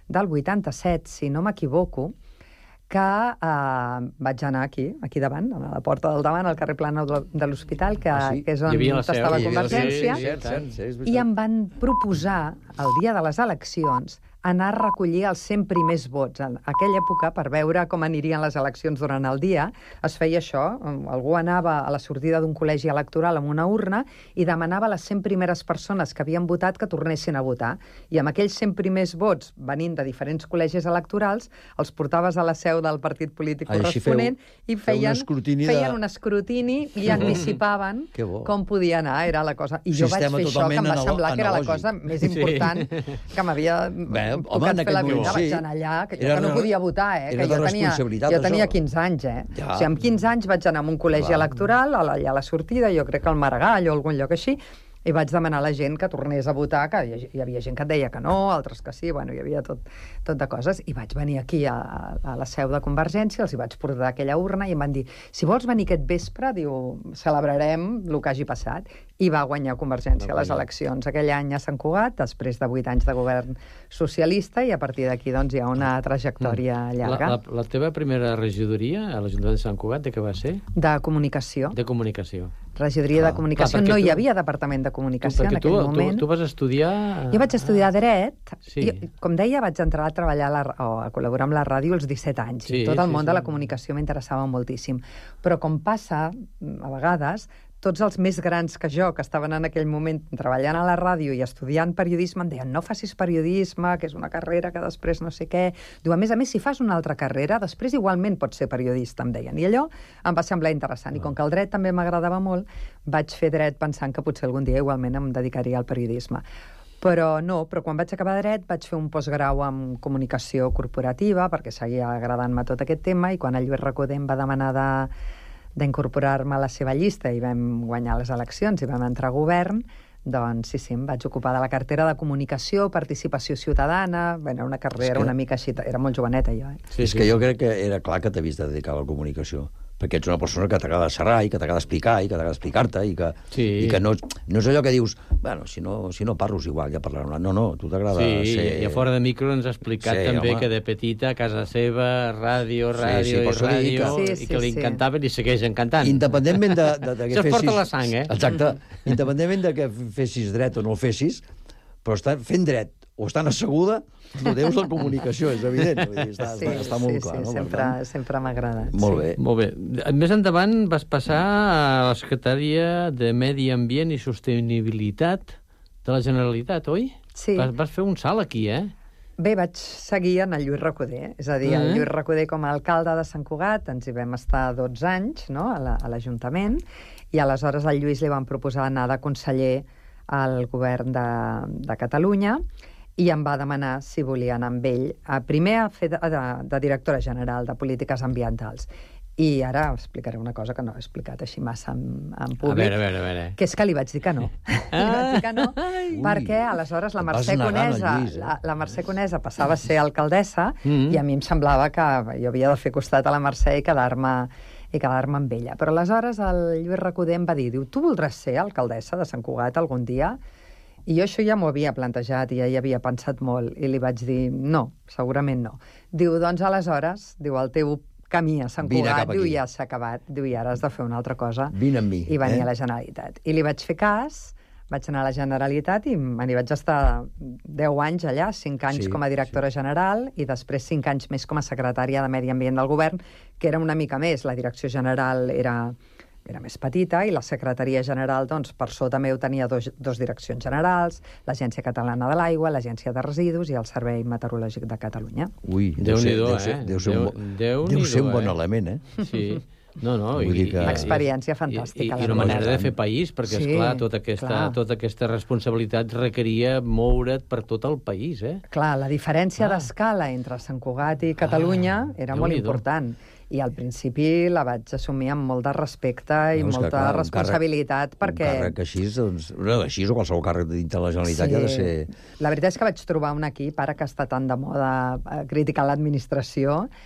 del vuitanta-set, si no m'equivoco, que eh, vaig anar aquí, aquí davant, a la porta del davant, al carrer Plana de l'Hospital, que, Ah, sí? que és on Hi havia la seu. estava Hi havia la seu, Convergència, sí, cert, cert, sí, és veritat. i em van proposar, el dia de les eleccions, anar a recollir els cent primers vots. En aquella època, per veure com anirien les eleccions durant el dia, es feia això. Algú anava a la sortida d'un col·legi electoral amb una urna i demanava a les cent primeres persones que havien votat que tornessin a votar. I amb aquells cent primers vots, venint de diferents col·legis electorals, els portaves a la seu del partit polític Ah, així corresponent feu- i feu un feien, escrutini de- feien un escrutini i anticipaven Que bo. com podia anar. Era la cosa. I jo vaig Sistema fer això, que em va totalment semblar que era la analògic. cosa més Sí. important que m'havia Bé, home, tocat en fer la aquell vida. moment, Vaig sí. anar allà, que jo Era que no de- podia votar, eh? era que de jo tenia, responsabilitat, jo tenia això. quinze anys, eh? Ja. O sigui, amb quinze anys vaig anar a un col·legi Clar. electoral, a la, allà a la sortida, jo crec que al Maragall o algun lloc així, i vaig demanar a la gent que tornés a votar, que hi, hi havia gent que et deia que no, altres que sí, bueno, hi havia tot, tot de coses, i vaig venir aquí a, a la seu de Convergència, els hi vaig portar aquella urna i em van dir, si vols venir aquest vespre, diu, celebrarem el que hagi passat, i va guanyar Convergència Va les guanyar. eleccions aquell any a Sant Cugat, després de vuit anys de govern socialista, i a partir d'aquí doncs, hi ha una trajectòria llarga. La, la, la teva primera regidoria a l'Ajuntament de Sant Cugat, de què va ser? De comunicació. De comunicació. Regidoria de comunicació. Clar, perquè no hi tu- havia departament de comunicació perquè en aquell tu, moment. Tu, tu vas estudiar... Jo vaig estudiar Dret. Sí. Jo, com deia, vaig entrar a treballar a, la, o a col·laborar amb la ràdio als disset anys. Sí, I tot el sí, món sí. de la comunicació m'interessava moltíssim. Però com passa, mm, a vegades, tots els més grans que jo, que estaven en aquell moment treballant a la ràdio i estudiant periodisme, em deien, no facis periodisme, que és una carrera que després no sé què. Diu, a més a més, si fas una altra carrera, després igualment pots ser periodista, em deien. I allò em va semblar interessant. I com que el dret també m'agradava molt, vaig fer dret pensant que potser algun dia igualment em dedicaria al periodisme. Però no, però quan vaig acabar dret vaig fer un postgrau en comunicació corporativa, perquè seguia agradant-me tot aquest tema, i quan el Lluís Recoder em va demanar de d'incorporar-me a la seva llista i vam guanyar les eleccions i vam entrar a govern, doncs sí, sí, em vaig ocupar de la cartera de comunicació, participació ciutadana, bueno, una carrera És que- una mica així, era molt joveneta jo, eh? Sí, és sí, que jo crec que era clar que t'havies de dedicar a la comunicació, perquè ets una persona que t'agrada xerrar i que t'agrada explicar i que t'agrada explicar-te i que, Sí. i que no, no és allò que dius, bueno, si no, si no parlo és igual, ja parlarem. No, no, tu t'agrada Sí, ser... i a fora de micro ens ha explicat Sí, també home. que de petita, a casa seva, ràdio, Sí, ràdio sí, i per això li dic ràdio, que- i Sí, que sí, li sí. encantaven i segueix encantant. Independentment de, de, de que Se'ls fessis... porta la sang, eh? Exacte. Independentment de que fessis dret o no el fessis, però estar fent dret o estan asseguda, no deus la comunicació, és evident. Vull dir, està, Sí, està, està molt sí, clar. sí, no? Per sempre, tant, sempre m'ha agradat. Molt sí. bé. Molt bé. Més endavant vas passar a la Secretaria de Medi Ambient i Sostenibilitat de la Generalitat, oi? Sí. Vas, vas fer un salt aquí, eh? Bé, vaig seguir en el Lluís Recoder, és a dir, el Mhm. Lluís Recoder com a alcalde de Sant Cugat, ens hi vam estar dotze anys, no?, a la- a l'Ajuntament, i aleshores al Lluís li van proposar anar de conseller al govern de, de Catalunya, i em va demanar si volia anar amb ell, a, primer a fer de, de, de directora general de polítiques ambientals. I ara explicaré una cosa que no he explicat així massa en, en A públic, veure, a veure, a veure. que és que li vaig dir que no. li vaig dir que no, perquè aleshores la et vas Mercè negant al Conesa, Lluís, eh? la, la Mercè Conesa passava a ser alcaldessa, Mhm. i a mi em semblava que jo havia de fer costat a la Mercè i quedar-me i quedar-me amb ella. Però aleshores el Lluís Recoder em va dir, diu, tu voldràs ser alcaldessa de Sant Cugat algun dia? I jo això ja m'ho havia plantejat i ja hi havia pensat molt, i li vaig dir, no, segurament no. Diu, doncs aleshores, diu, el teu camí a Sant Vine Cugat, cap diu, aquí. ja s'ha acabat, diu, i ara has de fer una altra cosa. Vine amb mi. I venir eh? a la Generalitat. I li vaig fer cas, vaig anar a la Generalitat i me n'hi vaig estar deu anys allà, cinc anys Sí, com a directora general i després cinc anys més com a secretària de Medi Ambient del govern, que era una mica més. La direcció general era, era més petita i la secretaria general, doncs, per sota meu tenia dos, dos direccions generals, l'Agència Catalana de l'Aigua, l'Agència de Residus i el Servei Meteorològic de Catalunya. Ui, deu ser, Déu-n'hi-do, deu ser, eh? deu ser, un, bo- Déu- deu ser un Déu-n'hi-do, bon eh? element, eh? Sí. No, no, Vull i, dir que- Una experiència i, fantàstica, I, la i una veritat. manera de fer país, perquè, Sí, esclar, tota aquesta, clar. tota aquesta responsabilitat requeria moure't per tot el país, eh? Clar, la diferència Ah. d'escala entre Sant Cugat i Catalunya Ah, era molt Déu-n'hi-do. important. I al principi la vaig assumir amb molt de respecte i No, és que, molta clar, un responsabilitat, Un perquè... càrrec així, doncs, no, així o qualsevol càrrec dintre de la Generalitat Sí. ha de ser... La veritat és que vaig trobar un equip, ara que està tan de moda eh, criticar l'administració,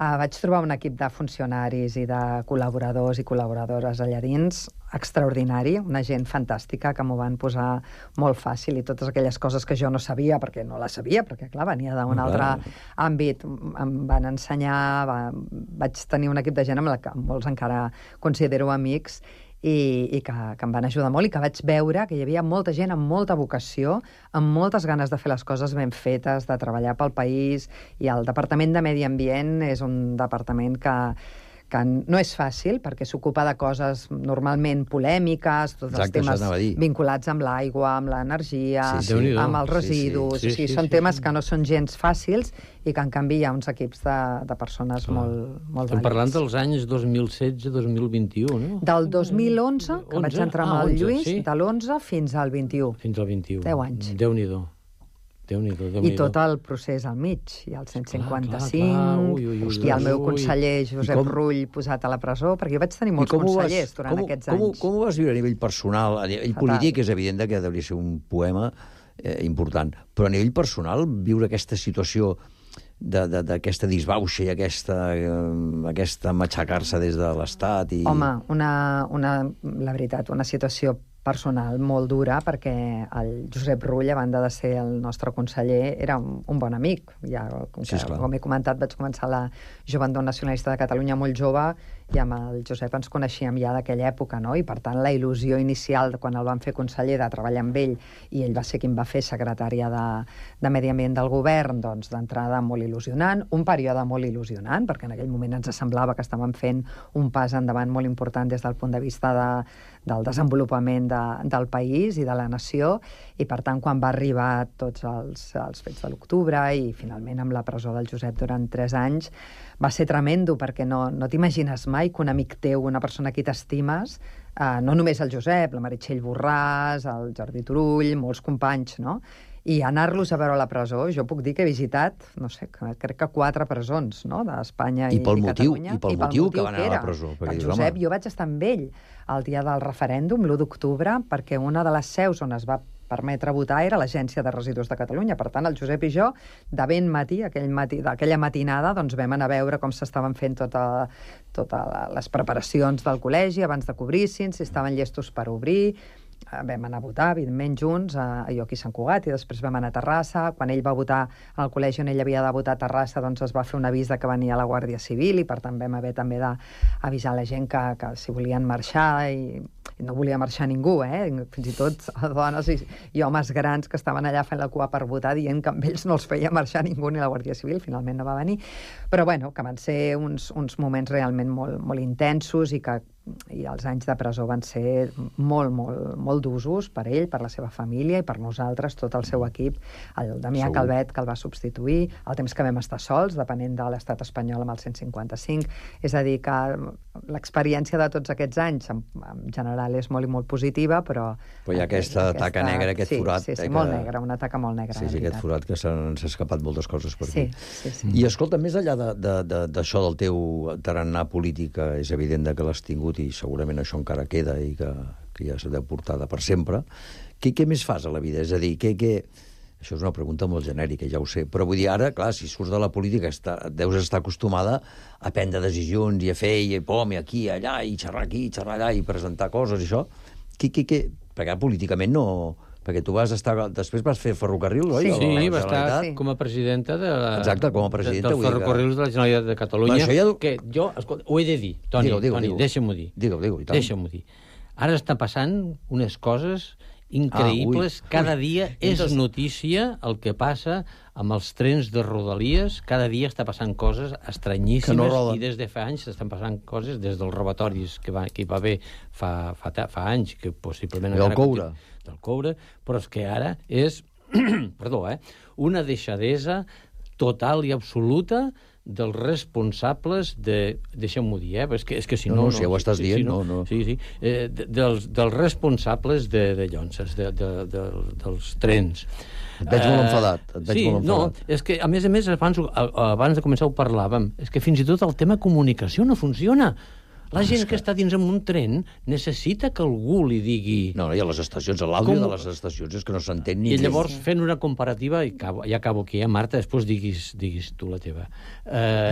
Uh, vaig trobar un equip de funcionaris i de col·laboradors i col·laboradores allà dins extraordinari, una gent fantàstica que m'ho van posar molt fàcil i totes aquelles coses que jo no sabia, perquè no les sabia, perquè clar, venia d'un altre àmbit, em van ensenyar, va, vaig tenir un equip de gent amb la que molts encara considero amics, i, i que, que em van ajudar molt i que vaig veure que hi havia molta gent amb molta vocació, amb moltes ganes de fer les coses ben fetes, de treballar pel país, i el Departament de Medi Ambient és un departament que, que no és fàcil, perquè s'ocupa de coses normalment polèmiques, tots Exacte, els temes vinculats amb l'aigua, amb l'energia, sí, sí. amb els residus, sí, sí. Sí, sí, o sigui, són sí, temes sí. que no són gens fàcils i que, en canvi, hi ha uns equips de, de persones Clar. molt, molt Estem vàlids. parlant dels anys dos mil setze dos mil vint-i-u, no? Del dos mil onze, que onze? vaig entrar amb ah, el onze, Lluís, sí? de l'onze fins al vint-i-u. Fins al vint-i-u. deu anys. Déu-n'hi-do. Déu-n'hi-do, Déu-n'hi-do. I tot el procés al mig. Hi ha el cent cinquanta-cinc, clar, clar. Ui, ui, ui, i el meu ui. conseller Josep com... Rull posat a la presó, perquè jo vaig tenir molts consellers vas, durant com, aquests com, anys. Com ho vas viure a nivell personal? A nivell Fatal. polític és evident que hauria ser un poema eh, important, però a nivell personal, viure aquesta situació d'aquesta disbauxa i aquesta, eh, aquesta matxacar-se des de l'Estat... I... Home, una, una, la veritat, una situació personal molt dura, perquè el Josep Rull, a banda de ser el nostre conseller, era un, un bon amic. Ja, com, que, sí, com he comentat, vaig començar la Joventut Nacionalista de Catalunya molt jove, i amb el Josep ens coneixíem ja d'aquella època, no? I per tant la il·lusió inicial de quan el van fer conseller, de treballar amb ell, i ell va ser qui em va fer secretària de, de Medi Ambient del govern, doncs d'entrada molt il·lusionant, un període molt il·lusionant, perquè en aquell moment ens semblava que estàvem fent un pas endavant molt important des del punt de vista de, del desenvolupament de, del país i de la nació, i per tant quan va arribar tots els, els fets de l'octubre i finalment amb la presó del Josep durant tres anys, va ser tremendo, perquè no, no t'imagines mai que un amic teu, una persona a qui t'estimes, eh, no només el Josep, la Meritxell Borràs, el Jordi Turull, molts companys, no?, i anar-los a veure a la presó, jo puc dir que he visitat, no sé, crec que quatre presons, no?, d'Espanya i, I, pel i motiu, Catalunya. I pel motiu que van anar a la presó. El Josep, jo vaig estar amb ell el dia del referèndum, l'u d'octubre, perquè una de les seus on es va permetre votar era l'Agència de Residus de Catalunya. Per tant, el Josep i jo, de ben matí, aquell matí d'aquella matinada, doncs vam anar a veure com s'estaven fent tota, tota les preparacions del col·legi abans de que obrissin, si estaven llestos per obrir. Vam anar a votar, evidentment, junts, a, jo aquí a Sant Cugat, i després vam anar a Terrassa. Quan ell va votar al col·legi on ell havia de votar a Terrassa, doncs es va fer un avís de que venia la Guàrdia Civil, i per tant vam haver també d'avisar la gent que, que si volien marxar, i, i no volia marxar ningú, eh? Fins i tot dones i, i homes grans que estaven allà fent la cua per votar, dient que amb ells no els feia marxar ningú ni la Guàrdia Civil. Finalment no va venir. Però bueno, que van ser uns, uns moments realment molt, molt intensos, i que i els anys de presó van ser molt, molt, molt d'usos per ell, per la seva família i per nosaltres, tot el seu equip, el Damià Segur. Calvet, que el va substituir, el temps que vam estar sols, depenent de l'estat espanyol amb el cent cinquanta-cinc. És a dir, que l'experiència de tots aquests anys, en, en general, és molt i molt positiva, però... Però hi ha aquesta, aquesta taca negra, aquest sí, forat... Sí, sí, que... molt negra, una taca molt negra, Sí, sí, aquest forat que s'han escapat moltes coses per aquí. Sí, sí, sí. I escolta, més enllà d'això del teu tarannà polític, és evident que l'has tingut i segurament això encara queda i que, que ja s'ha de portar de per sempre, què, què més fas a la vida? És a dir, què, què... Això és una pregunta molt genèrica, ja ho sé, però vull dir, ara, clar, si surts de la política està, deus estar acostumada a prendre decisions i a fer i pom, i aquí, i allà, i xerrar aquí, i xerrar allà, i presentar coses i això. Què, què, què? Perquè políticament no... Perquè tu vas estar... Després vas fer ferrocarril, oi? Sí, sí, va estar com a presidenta de la... Exacte, com a presidenta. De, dels ferrocarrils de la Generalitat de Catalunya. Bueno, ja... Que jo, escolta, ho he de dir, Toni, digue-ho, digue-ho, Toni, digue-ho. deixa'm-ho dir. Digue-ho, digue-ho, i tant. Deixa'm-ho dir. Ara està passant unes coses increïbles. Ah, cada dia és Entonces... notícia el que passa amb els trens de Rodalies. Cada dia està passant coses estranyíssimes no i des de fa anys estan passant coses, des dels robatoris que, va, que hi va haver fa, fa, fa anys, que possiblement... Del coure. Del coure, però és que ara és, perdó, eh, una deixadesa total i absoluta dels responsables de... Deixem-m'ho dir, eh? És que, és que si no... No, no, si ja ho estàs sí, dient, sí, no, no. Sí, sí. Eh, de, dels, dels responsables de, de llonces, de, de, de, dels trens. Et veig molt enfadat, et veig sí, molt enfadat. No, és que, a més a més, abans, abans de començar ho parlàvem, és que fins i tot el tema comunicació no funciona. La gent que està dins en un tren necessita que algú li digui... No, i a les estacions, l'àudio de les estacions és que no s'entén ni... I llavors, fent una comparativa, i acabo, ja acabo aquí, eh, Marta, després diguis, diguis tu la teva. Eh,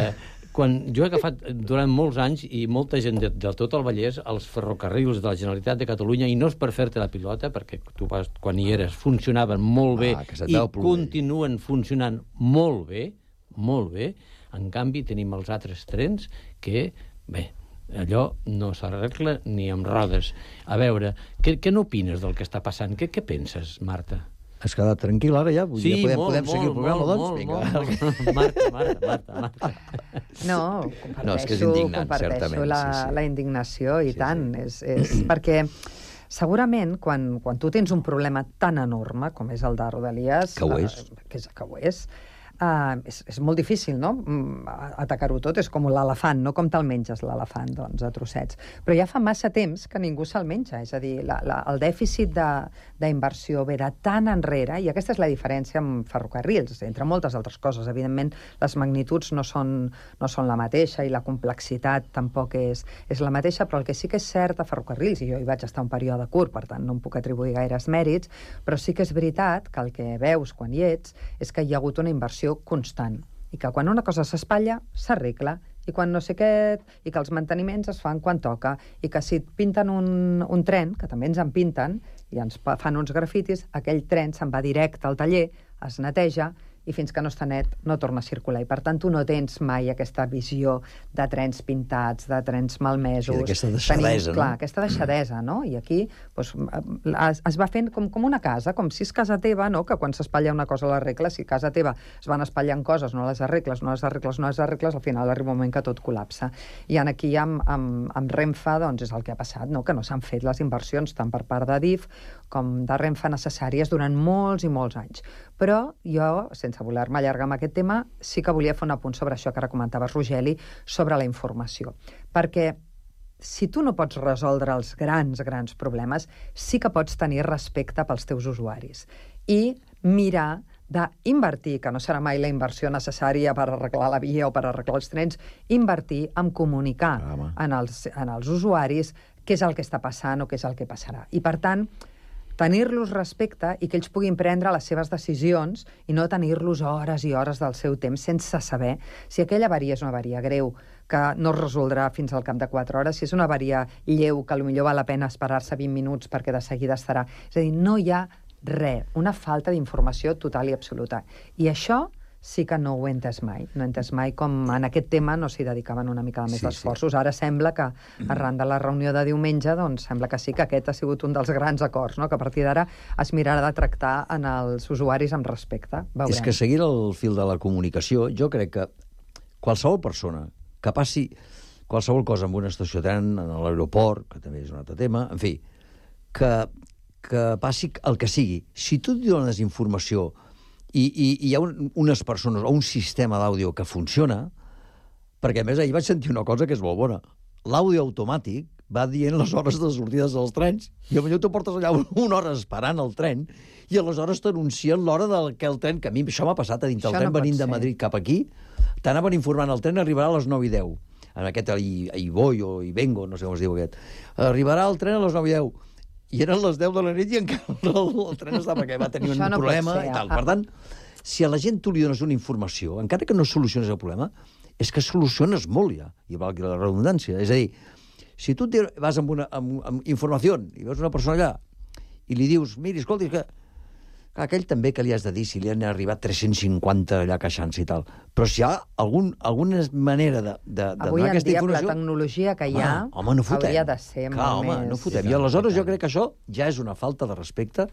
quan jo he agafat durant molts anys i molta gent de, de tot el Vallès els ferrocarrils de la Generalitat de Catalunya, i no és per fer-te la pilota, perquè tu vas, quan hi eres funcionaven molt bé Ah, que se i t'ha plogut. continuen funcionant molt bé, molt bé. En canvi, tenim els altres trens que, bé, allò no s'arregla ni amb rodes. A veure, què, què n'opines del que està passant? Què, què penses, Marta? Has quedat tranquil ara ja? Sí, ja podem, molt, podem seguir molt, el programa, molt, doncs? molt, Vinga. molt, molt. Marta, Marta, Marta, Marta. No, comparteixo, No, és que és indignant, comparteixo certament, la, sí, sí. la indignació, i tant. És, és perquè segurament quan, quan tu tens un problema tan enorme com és el de Rodalies... Que ho és. Eh, que, és que ho és. Uh, és, és molt difícil, no?, Mm, atacar-ho tot. És com l'elefant, no com te'l menges, l'elefant, doncs, a trossets. Però ja fa massa temps que ningú se'l menja. És a dir, la, la, el dèficit d'inversió ve de tan enrere, i aquesta és la diferència amb ferrocarrils, entre moltes altres coses. Evidentment, les magnituds no són, no són la mateixa i la complexitat tampoc és, és la mateixa, però el que sí que és cert a ferrocarrils, i jo hi vaig estar un període curt, per tant no em puc atribuir gaires mèrits, però sí que és veritat que el que veus quan hi ets és que hi ha hagut una inversió constant, i que quan una cosa s'espatlla, s'arregla, i quan no sé què, i que els manteniments es fan quan toca, i que si et pinten un, un tren, que també ens en pinten, i ens pa- fan uns grafitis, aquell tren se'n va directe al taller, es neteja, i fins que no està net no torna a circular. I per tant tu no tens mai aquesta visió de trens pintats, de trens malmesos. Sí, d'aquesta deixadesa, no? Clar, aquesta deixadesa, no? I aquí doncs, es, es va fent com, com una casa, com si és casa teva, no?, que quan s'espatlla una cosa l'arregles, si casa teva es van espatllant coses, no les arregles, no les arregles, no les arregles, al final arriba un moment que tot col·lapsa. I en aquí amb, amb, amb Renfe doncs, és el que ha passat, no?, que no s'han fet les inversions tant per part de D I F com de Renfe necessàries durant molts i molts anys. Però jo, sense voler-me allargar amb aquest tema, sí que volia fer un apunt sobre això que ara comentaves, Rogeli, sobre la informació. Perquè si tu no pots resoldre els grans, grans problemes, sí que pots tenir respecte pels teus usuaris i mirar d'invertir, que no serà mai la inversió necessària per arreglar la via o per arreglar els trens, invertir en comunicar en els, en els usuaris què és el que està passant o què és el que passarà. I, per tant, tenir-los respecte i que ells puguin prendre les seves decisions i no tenir-los hores i hores del seu temps sense saber si aquella avaria és una avaria greu, que no es resoldrà fins al cap de quatre hores, si és una avaria lleu, que potser val la pena esperar-se vint minuts perquè de seguida estarà. És a dir, no hi ha res, una falta d'informació total i absoluta. I això sí que no ho he entès mai. No he entès mai com en aquest tema no s'hi dedicaven una mica més Sí, d'esforços. Ara sembla que, arran de la reunió de diumenge, doncs sembla que sí que aquest ha sigut un dels grans acords, no?, que a partir d'ara es mirarà de tractar en els usuaris amb respecte. Veurem. És que seguint el fil de la comunicació, jo crec que qualsevol persona que passi qualsevol cosa en una estació de tren, en l'aeroport, que també és un altre tema, en fi, que, que passi el que sigui. Si tu et dones informació i, i, i hi ha un, unes persones o un sistema d'àudio que funciona, perquè a més ahir vaig sentir una cosa que és molt bona. L'àudio automàtic va dient les hores de sortides dels trens i potser tu portes allà una hora esperant el tren i aleshores t'anuncien l'hora del que el tren, que a mi això m'ha passat a dintre Això el tren no pot venint de ser. Madrid cap aquí, t'anaven informant el tren arribarà a les nou i deu. En aquest I, Ivoy o Ivengo, no sé com es diu aquest. Arribarà el tren a les nou i deu. I eren les deu de la nit i encara el, el tren estava perquè va tenir un Això no pot problema ser, i tal. ah. Per tant, si a la gent tu li dones una informació, encara que no soluciones el problema, és que soluciones molt ja, i valgui la redundància. És a dir, si tu te vas amb, una, amb, amb informació i veus una persona allà i li dius, miri, escolti, que, que aquell també que li has de dir si li han arribat tres-cents cinquanta allà queixant-se i tal. Però si hi ha algun, alguna manera de, de, de Avui donar en aquesta dia, informació... la tecnologia que hi ha Ah, home, no fotem. hauria de ser Clar, molt home, més... no fotem. I aleshores jo crec que això ja és una falta de respecte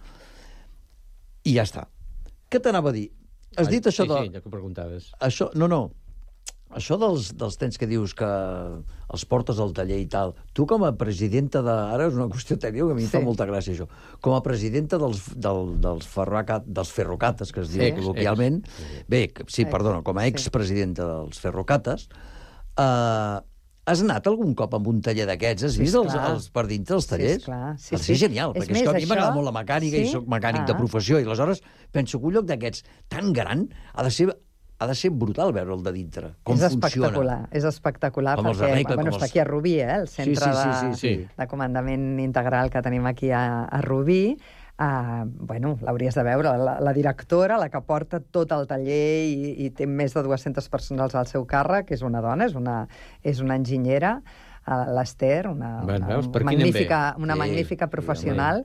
i ja està. Què t'anava a dir? Has Ai, dit això sí, de... Sí, ja que ho preguntaves. Això, no, no. Això dels, dels trens que dius que els portes al taller i tal, tu com a presidenta de... Ara és una qüestió tècnica que a mi em fa Sí. molta gràcia, això. Com a presidenta dels, del, dels, ferrocat, dels ferrocates, que es diu Sí. col·loquialment... Bé, que- sí, Ex. perdona, com a expresidenta dels ferrocates, eh, has anat algun cop amb un taller d'aquests? Has Sí, vist els, esclar. els per dintre dels Sí, tallers? esclar. Sí, Ha de sí. ser genial, És perquè és, més, que a mi m'agrada això- molt la mecànica Sí? i soc mecànic Ah. de professió, i aleshores penso que un lloc d'aquests tan gran ha de ser ha de ser brutal veure'l de dintre. Com és funciona. espectacular, és espectacular Com els perquè arregla, bueno, com està els- aquí a Rubí, eh, el centre Sí, sí, sí, de, sí, sí. de comandament integral que tenim aquí a, a Rubí. Uh, bueno, l'hauries de veure, la, la directora, la que porta tot el taller i, i té més de dues-centes persones al seu càrrec, és una dona, és una, és una enginyera, uh, l'Ester, una, Ben, una, veus, per magnífica, una sí, magnífica professional,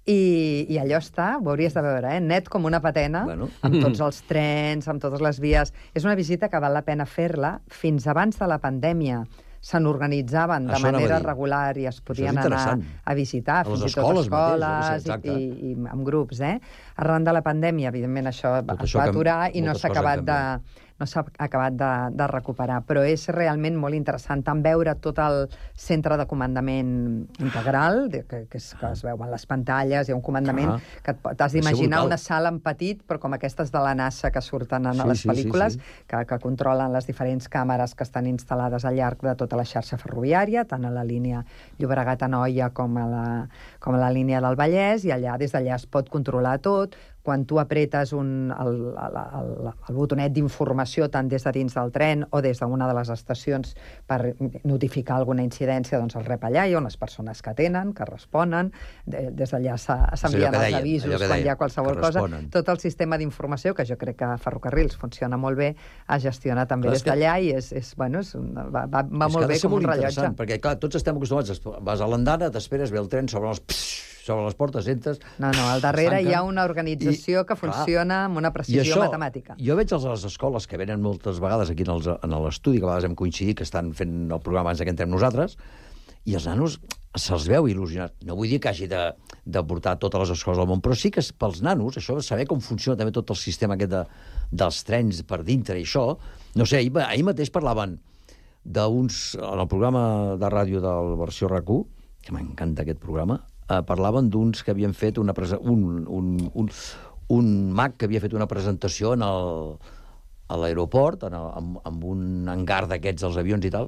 i, i allò està, ho hauries de veure, eh? Net com una patena, bueno. amb tots els trens, amb totes les vies. És una visita que val la pena fer-la. Fins abans de la pandèmia se n'organitzaven de Això manera regular i es podien anar a visitar, a fins les i tot escoles escoles mateix, i, i, i amb grups. Eh? Arran de la pandèmia, evidentment, això va, es va aturar i no s'ha acabat de... no s'ha acabat de, de recuperar, però és realment molt interessant tant veure tot el centre de comandament integral, de, que, que, es, que es veuen les pantalles, hi ha un comandament ah, que t'has d'imaginar una sala en petit, però com aquestes de la NASA que surten en sí, les pel·lícules, sí, sí, sí. Que, que controlen les diferents càmeres que estan instal·lades al llarg de tota la xarxa ferroviària, tant a la línia Llobregat-Anoia com, a la, com a la línia del Vallès, i allà, des d'allà es pot controlar tot. Quan tu apretes un, el, el, el, el botonet d'informació tant des de dins del tren o des d'una de les estacions per notificar alguna incidència, doncs el rep allà, hi ha unes persones que atenen, que responen, de, des d'allà s'envien els avisos quan deien, hi ha qualsevol cosa. Tot el sistema d'informació, que jo crec que a Ferrocarrils funciona molt bé, es gestiona també clar, des d'allà i és, és, bueno, és un, va, va, va molt bé com un rellotge. Perquè, clar, tots estem acostumats, vas a l'andana, t'esperes, ve el tren, sobre els... Pss, sobre les portes, entres... No, no, al darrere hi ha una organització I, que funciona clar, amb una precisió això, matemàtica. Jo veig a les escoles que venen moltes vegades aquí en l'estudi, que a vegades hem coincidit, que estan fent el programa abans que entrem nosaltres, i els nanos se'ls veu il·lusionats. No vull dir que hagi de, de portar totes les escoles del món, però sí que pels nanos, això de saber com funciona també tot el sistema aquest de, dels trens per dintre i això, no sé, ahir, ahir mateix parlaven d'uns... En el programa de ràdio del versió R A C u, que m'encanta aquest programa, eh, parlaven d'uns que havien fet una presa, un, un, un, un mag que havia fet una presentació en el, a l'aeroport, amb, amb un hangar d'aquests dels avions i tal,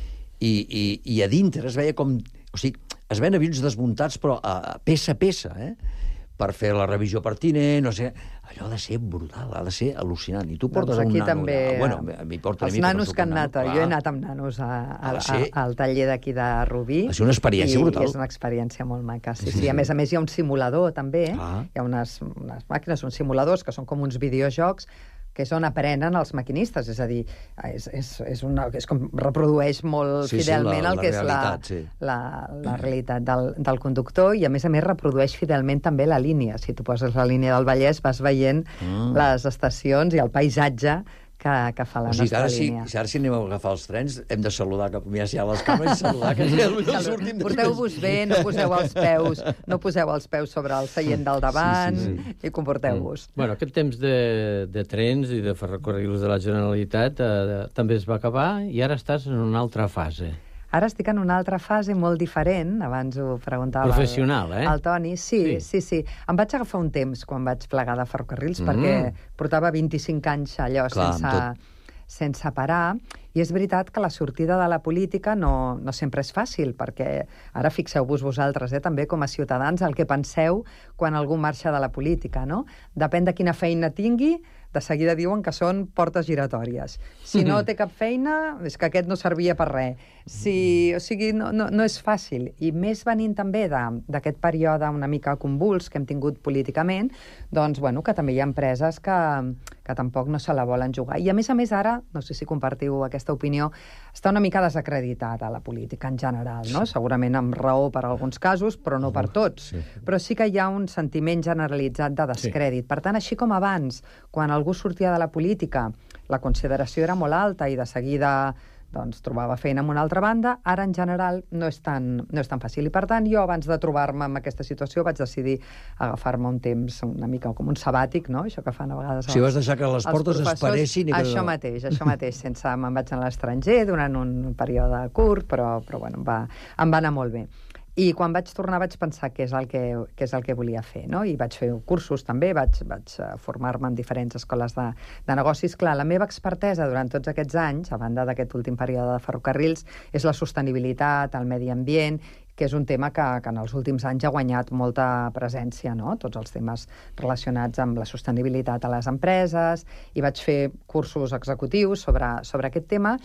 i, i, i a dintre es veia com... O sigui, es veien avions desmuntats, però a, a peça a peça, eh? Per fer la revisió pertinent, no sé... Allò ha de ser brutal, ha de ser al·lucinant. I tu portes doncs un nano... També, allà. Bueno, a mi porta els una mica... nanos que han anat... Nano, jo he anat amb nanos a, a, a, al taller d'aquí de Rubí. Ha sigut una experiència i, brutal. I és una experiència molt maca. Sí, sí. Sí. A més a més, hi ha un simulador, també. Ah. Hi ha unes, unes màquines, uns simuladors, que són com uns videojocs, que és on aprenen els maquinistes, és a dir, és, és, és, una, és com reprodueix molt sí, fidelment sí, la, el que la realitat, és la, sí. la, la realitat del, del conductor i, a més a més, reprodueix fidelment també la línia. Si tu poses la línia del Vallès, vas veient mm. les estacions i el paisatge que, que fa la o sigui, nostra ara línia. Si, ara si anem a agafar els trens, hem de saludar, que ja hi ha les càmeres, i saludar, que ja sortim... Porteu-vos bé, no poseu els peus, no poseu els peus sobre el seient del davant sí, sí, sí. i comporteu-vos. Mm. Bueno, aquest temps de, de trens i de ferrocarrils de la Generalitat eh, també es va acabar i ara estàs en una altra fase. Ara estic en una altra fase molt diferent, abans ho preguntava professional, el, eh? el Toni. Sí, sí, sí, sí. Em vaig agafar un temps quan vaig plegar de Ferrocarrils, mm. perquè portava vint-i-cinc anys allò clar, sense, sense parar, i és veritat que la sortida de la política no, no sempre és fàcil, perquè ara fixeu-vos vosaltres, eh, també com a ciutadans, el que penseu quan algú marxa de la política, no? Depèn de quina feina tingui, de seguida diuen que són portes giratòries. Si no té cap feina, és que aquest no servia per res. Si, o sigui, no, no, no és fàcil. I més venint també d'aquest període una mica convuls que hem tingut políticament, doncs, bueno, que també hi ha empreses que, que tampoc no se la volen jugar. I, a més a més, ara, no sé si compartiu aquesta opinió, està una mica desacreditada la política en general, no? Segurament amb raó per alguns casos, però no per tots. Però sí que hi ha un sentiment generalitzat de descrèdit. Per tant, així com abans, quan algú sortia de la política, la consideració era molt alta i de seguida doncs, trobava feina en una altra banda, ara en general no és tan, no és tan fàcil. I per tant, jo abans de trobar-me en aquesta situació vaig decidir agafar-me un temps una mica com un sabàtic, no? Això que fan a vegades els, si vas deixar que les portes es paressin... I que... Això mateix, això mateix, sense me'n vaig a l'estranger durant un període curt, però, però bueno, em va, em va anar molt bé. I quan vaig tornar vaig pensar què és el que, què és el que volia fer, no? I vaig fer cursos també, vaig, vaig formar-me en diferents escoles de, de negocis. Clar, la meva expertesa durant tots aquests anys, a banda d'aquest últim període de Ferrocarrils, és la sostenibilitat, el medi ambient, que és un tema que, que en els últims anys ha guanyat molta presència, no? Tots els temes relacionats amb la sostenibilitat a les empreses, i vaig fer cursos executius sobre, sobre aquest tema.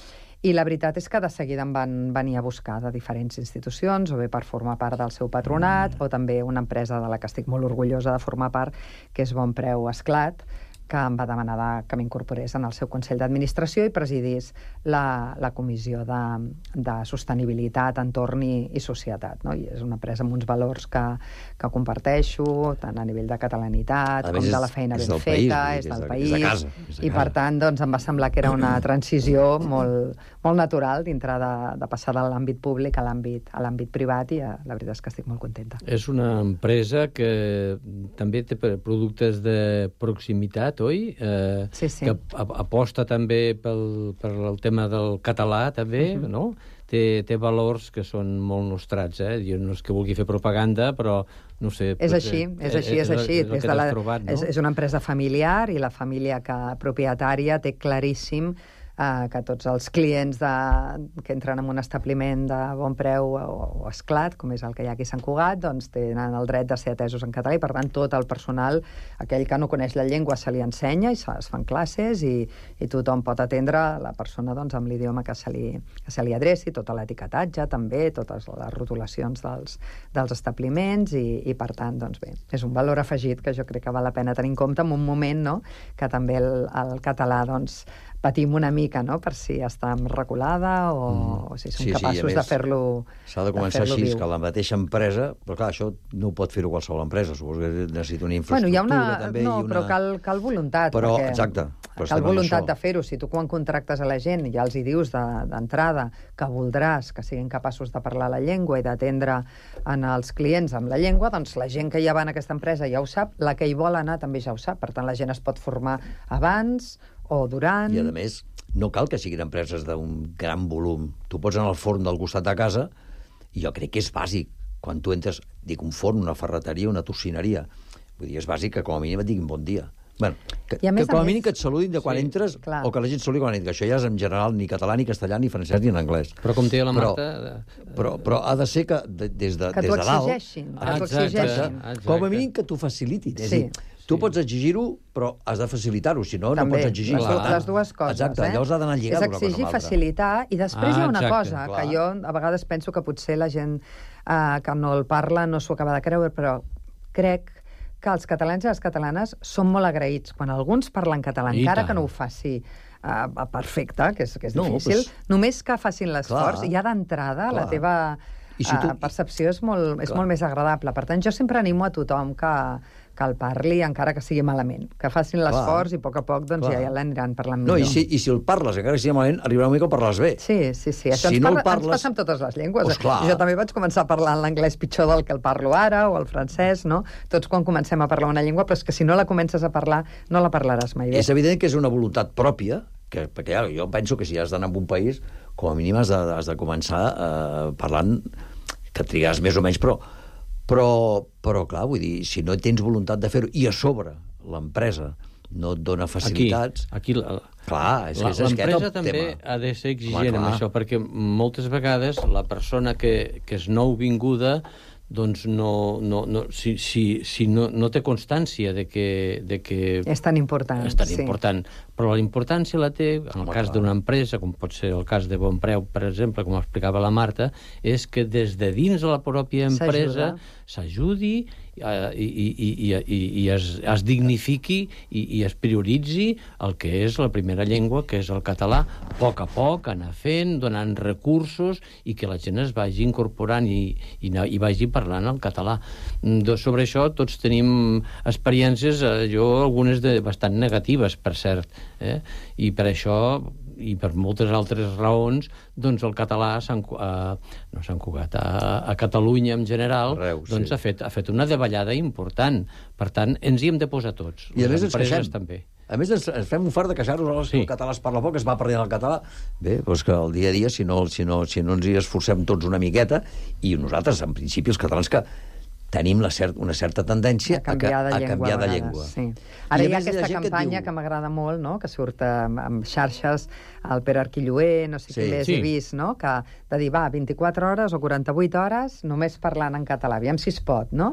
I la veritat és que de seguida em van venir a buscar de diferents institucions, o bé per formar part del seu patronat, o també una empresa de la que estic molt orgullosa de formar part, que és Bon Preu Esclat, que em va demanar de, que m'incorporés en el seu Consell d'Administració i presidís la, la Comissió de, de Sostenibilitat, Entorn i, i Societat. No? I és una empresa amb uns valors que, que comparteixo, tant a nivell de catalanitat, com de la feina ben feta, és del país. És de casa. I, per tant, doncs, em va semblar que era una transició molt, molt natural dintre de, de passar de l'àmbit públic a l'àmbit a l'àmbit privat, i eh, la veritat és que estic molt contenta. És una empresa que també té productes de proximitat, oi? Eh, sí, sí. Que aposta també pel, per el tema del català, també, uh-huh. no? Té, té valors que són molt nostrats, eh? Jo no és que vulgui fer propaganda, però no sé... És així, és així, és així. És, és, és, la, trobat, no? és, és una empresa familiar, i la família que, propietària té claríssim Uh, que tots els clients de, que entren en un establiment de bon preu o, o Esclat, com és el que hi ha aquí a Sant Cugat, doncs tenen el dret de ser atesos en català, i per tant tot el personal, aquell que no coneix la llengua, se li ensenya i se, es fan classes, i, i tothom pot atendre la persona doncs, amb l'idioma que se li, que se li adreci, tot l'etiquetatge també, totes les rotulacions dels, dels establiments, i, i per tant, doncs bé, és un valor afegit que jo crec que val la pena tenir en compte en un moment, no?, que també el, el català doncs, patim una mica, no?, per si està reculada o, mm. o si som sí, capaços sí, de fer-lo s'ha de començar de així, viu. Que la mateixa empresa, però clar, això no ho pot fer-ho qualsevol empresa, suposo que necessita una infraestructura, bueno, hi ha una, també. No, una... però cal, cal voluntat. Però, perquè exacte. Però cal voluntat de fer-ho. Si tu quan contractes a la gent ja els hi dius d'entrada de, que voldràs que siguin capaços de parlar la llengua i d'atendre en els clients amb la llengua, doncs la gent que ja va en aquesta empresa ja ho sap, la que hi vol anar també ja ho sap. Per tant, la gent es pot formar abans o durant... I, a més, no cal que siguin empreses d'un gran volum. Tu pots anar al forn del costat de casa, i jo crec que és bàsic. Quan tu entres, dic, un forn, una ferreteria, una tocineria. Vull dir, és bàsic que com a mínim et diguin bon dia. Bueno, que, que com a mínim que et saludin de quan sí, entres, clar. O que la gent saludi quan entres. Això ja és en general ni català, ni castellà, ni francès, ni en anglès. Però com deia la Marta... Però, però, però ha de ser que de, des de, que des de dalt... exigeixin, que t'ho exigeixin. Com a mínim que t'ho facilitin. Sí. És dir, tu sí. pots exigir-ho, però has de facilitar-ho, si no, també, no pots exigir. Les, les dues coses, exacte, eh? Llavors ha d'anar lligat una cosa amb l'altra. És exigir, facilitar, i després ah, hi ha una exacte, cosa, clar. Que jo a vegades penso que potser la gent eh, que no el parla no s'ho acaba de creure, però crec que els catalans i les catalanes són molt agraïts. Quan alguns parlen català, I encara tant. Que no ho faci uh, perfecte, que és, que és no, difícil, pues... només que facin l'esforç, ja d'entrada la teva I si tu... uh, percepció és, molt, és molt més agradable. Per tant, jo sempre animo a tothom que, que el parli, encara que sigui malament. Que facin l'esforç i a poc a poc doncs, ja, ja l'aniran parlant no, millor. I si, I si el parles, encara que sigui malament, arribarà un mica a parlar-les bé. Sí, sí, sí. Això si ens, no parla, parles... ens passa amb totes les llengües. Pues clar. Jo també vaig començar a parlar l'anglès pitjor del que el parlo ara, o el francès, no? Tots quan comencem a parlar una llengua, però és que si no la comences a parlar, no la parlaràs mai bé. És evident que és una voluntat pròpia, que, perquè ja, jo penso que si has d'anar a un país, com a mínim has de, has de començar eh, parlant, que trigaràs més o menys, però, però, però clar, vull dir, si no tens voluntat de fer-ho, i a sobre l'empresa no et dona facilitats... Aquí, aquí la, clar, és, és l'empresa també tema. Ha de ser exigent amb això, perquè moltes vegades la persona que, que és nouvinguda doncs no, no, no, si, si, si no, no té constància de que, de que... És tan important. És tan sí. important. Però la importància la té, en el Home, cas d'una empresa, com pot ser el cas de Bon Preu, per exemple, com explicava la Marta, és que des de dins de la pròpia empresa s'ajudi i, i, i, i, i es, es dignifiqui i, i es prioritzi el que és la primera llengua, que és el català, a poc a poc, anar fent, donant recursos i que la gent es vagi incorporant i, i, i vagi parlant el català. Sobre això tots tenim experiències, jo algunes de bastant negatives, per cert, eh? I per això i per moltes altres raons, doncs el català a Sant, a, no Sant Cugat, a, a Catalunya en general, Arreu, doncs sí. ha, fet, ha fet una davallada important. Per tant, ens hi hem de posar tots. I a més ens queixem. També. A més, ens, ens fem un fart de queixar-nos, sí. El català es parla poc, es va perdent el català. Bé, doncs que el dia a dia, si no, si no, si no ens hi esforcem tots una miqueta, i nosaltres, en principi, els catalans que tenim la cert, una certa tendència a canviar de, a llengua, a canviar de llengua. Sí. Ara hi ha aquesta campanya que, diu... que m'agrada molt, no? Que surt amb, amb xarxes, el Pere Arquilloé, no sé sí, qui més sí. he vist, no? Que de dir, va, vint-i-quatre hores o quaranta-vuit hores només parlant en català, aviam si es pot, no?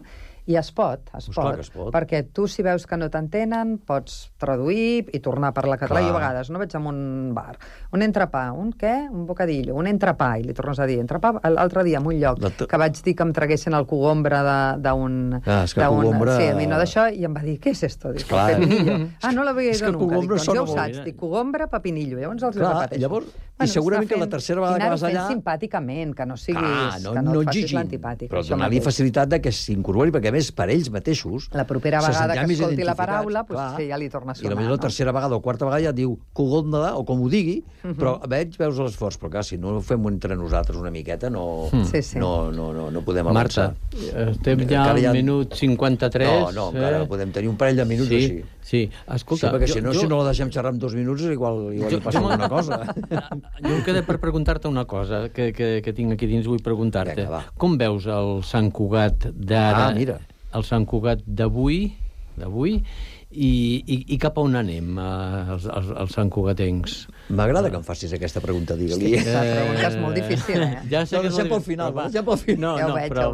I es pot, es Pues pot, clar que es pot. perquè tu, si veus que no t'entenen, pots traduir i tornar a parlar català. Clar. Jo a vegades no vaig a un bar, un entrepà, un què? Un bocadillo, un entrepà, i li tornes a dir entrepà. L'altre dia, en un lloc, que vaig dir que em traguessin el cogombre de- d'un... Ah, és que d'un- cogombre- Sí, a mi no d'això, i em va dir, què és esto? Dic, Clar. pepinillo. Ah, no l'havia És ido que nunca. Dic, cogombre doncs ja sona ho molt saps. bé. Dic, cogombre, pepinillo. Llavors els Clar, repeteixo. llavors- i segurament que la tercera vegada que vas allà- I simpàticament, que no siguis... Ah, no, que no, no et facis exigim, l'antipàtic. però això donar-li mateix. facilitat de que s'incorpori, perquè a més, per ells mateixos... La propera se vegada sentiran que més escolti la identificats, paraula, pues, clar. sí, ja li torna a I sonar. potser la tercera vegada o quarta vegada ja et diu cogombre, o com ho digui, Mhm. però veig, veus l'esforç. Però clar, si no ho fem entre nosaltres una miqueta, no, Mm. Sí, sí. no, no, no, no podem Marta, avançar. estem ja Encara al hi ha- minut cinquanta-tres. No, no, encara eh? podem tenir un parell de minuts sí, així. Sí, escolta... Sí, perquè jo- si no, jo- si no la deixem xerrar en dos minuts, igual, igual Jo- li passa jo- alguna cosa. Jo em quedé per preguntar-te una cosa que, que, que tinc aquí dins, vull preguntar-te. Vinga, va. Com veus el Sant Cugat d'ara, Ah, mira. el Sant Cugat d'avui, d'avui, i, i, i cap a on anem, eh, els, els, els Sant Cugatencs? M'agrada que em facis aquesta pregunta, digue-li. Hosti, aquesta pregunta és molt difícil, eh? Ja sé No, que és deixem molt pel final, difícil, però va. deixem pel final. No, Ja ho no, veig, però, ja ho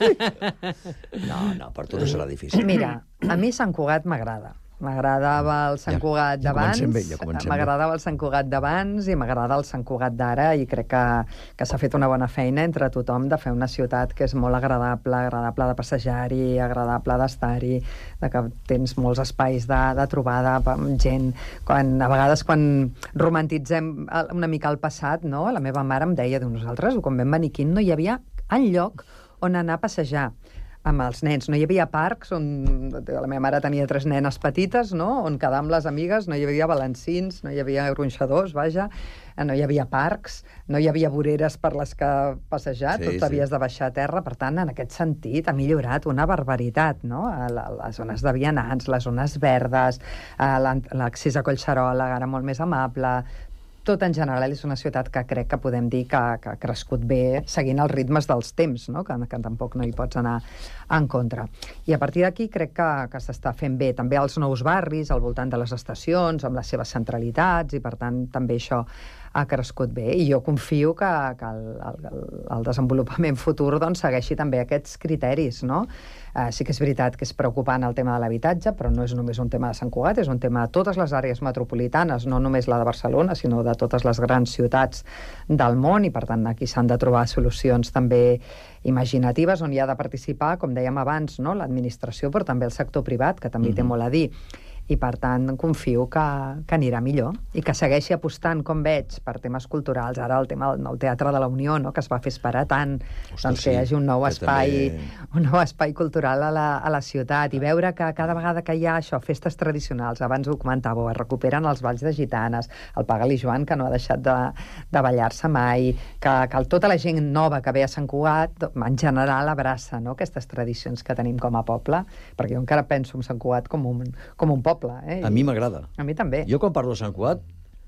però... No, no, per tu no serà difícil. Mira, a mi Sant Cugat m'agrada. M'agradava el Sant Ja, Cugat ja d'abans, comencem bé, ja comencem bé. m'agradava el Sant Cugat d'abans i m'agrada el Sant Cugat d'ara, i crec que, que s'ha fet una bona feina entre tothom de fer una ciutat que és molt agradable, agradable de passejar-hi, agradable d'estar-hi, de que tens molts espais de, de trobada amb gent. Quan, a vegades quan romantitzem una mica el passat, no? La meva mare em deia, diu, nosaltres, quan vam venir aquí, no hi havia enlloc on anar a passejar amb els nens. No hi havia parcs on... La meva mare tenia tres nenes petites, no?, on quedar amb les amigues, no hi havia balancins, no hi havia gronxadors, vaja, no hi havia parcs, no hi havia voreres per les que passejar, Sí, tot sí. havies de baixar a terra. Per tant, en aquest sentit, ha millorat una barbaritat, no?, a la- les zones de vianants, les zones verdes, a l'an- l'accés a Collserola, ara molt més amable. Tot en general és una ciutat que crec que podem dir que, que ha crescut bé seguint els ritmes dels temps, no? que, que tampoc no hi pots anar en contra. I a partir d'aquí crec que, que s'està fent bé. També els nous barris al voltant de les estacions, amb les seves centralitats, i per tant també això ha crescut bé. I jo confio que, que el, el, el desenvolupament futur doncs, segueixi també aquests criteris, no? Uh, sí que és veritat que és preocupant el tema de l'habitatge, però no és només un tema de Sant Cugat, és un tema de totes les àrees metropolitanes, no només la de Barcelona, sinó de totes les grans ciutats del món, i per tant aquí s'han de trobar solucions també imaginatives on hi ha de participar, com dèiem abans, no? L'administració, però també el sector privat, que també hi té molt a dir. I, per tant, confio que, que anirà millor i que segueixi apostant, com veig, per temes culturals. Ara el tema del nou Teatre de la Unió, no?, que es va fer esperar tant, Ostres, doncs que sí, hi hagi un nou que espai, també- un nou espai cultural a la, a la ciutat, i veure que cada vegada que hi ha això, festes tradicionals, abans ho comentàveu, es recuperen els balls de gitanes, el Paga-li Joan, que no ha deixat de, de ballar-se mai, que, que tota la gent nova que ve a Sant Cugat, en general, abraça, no?, aquestes tradicions que tenim com a poble, perquè jo encara penso en Sant Cugat com un, com un poble. Eh? A mi m'agrada. A mi també. Jo quan parlo de Sant Cugat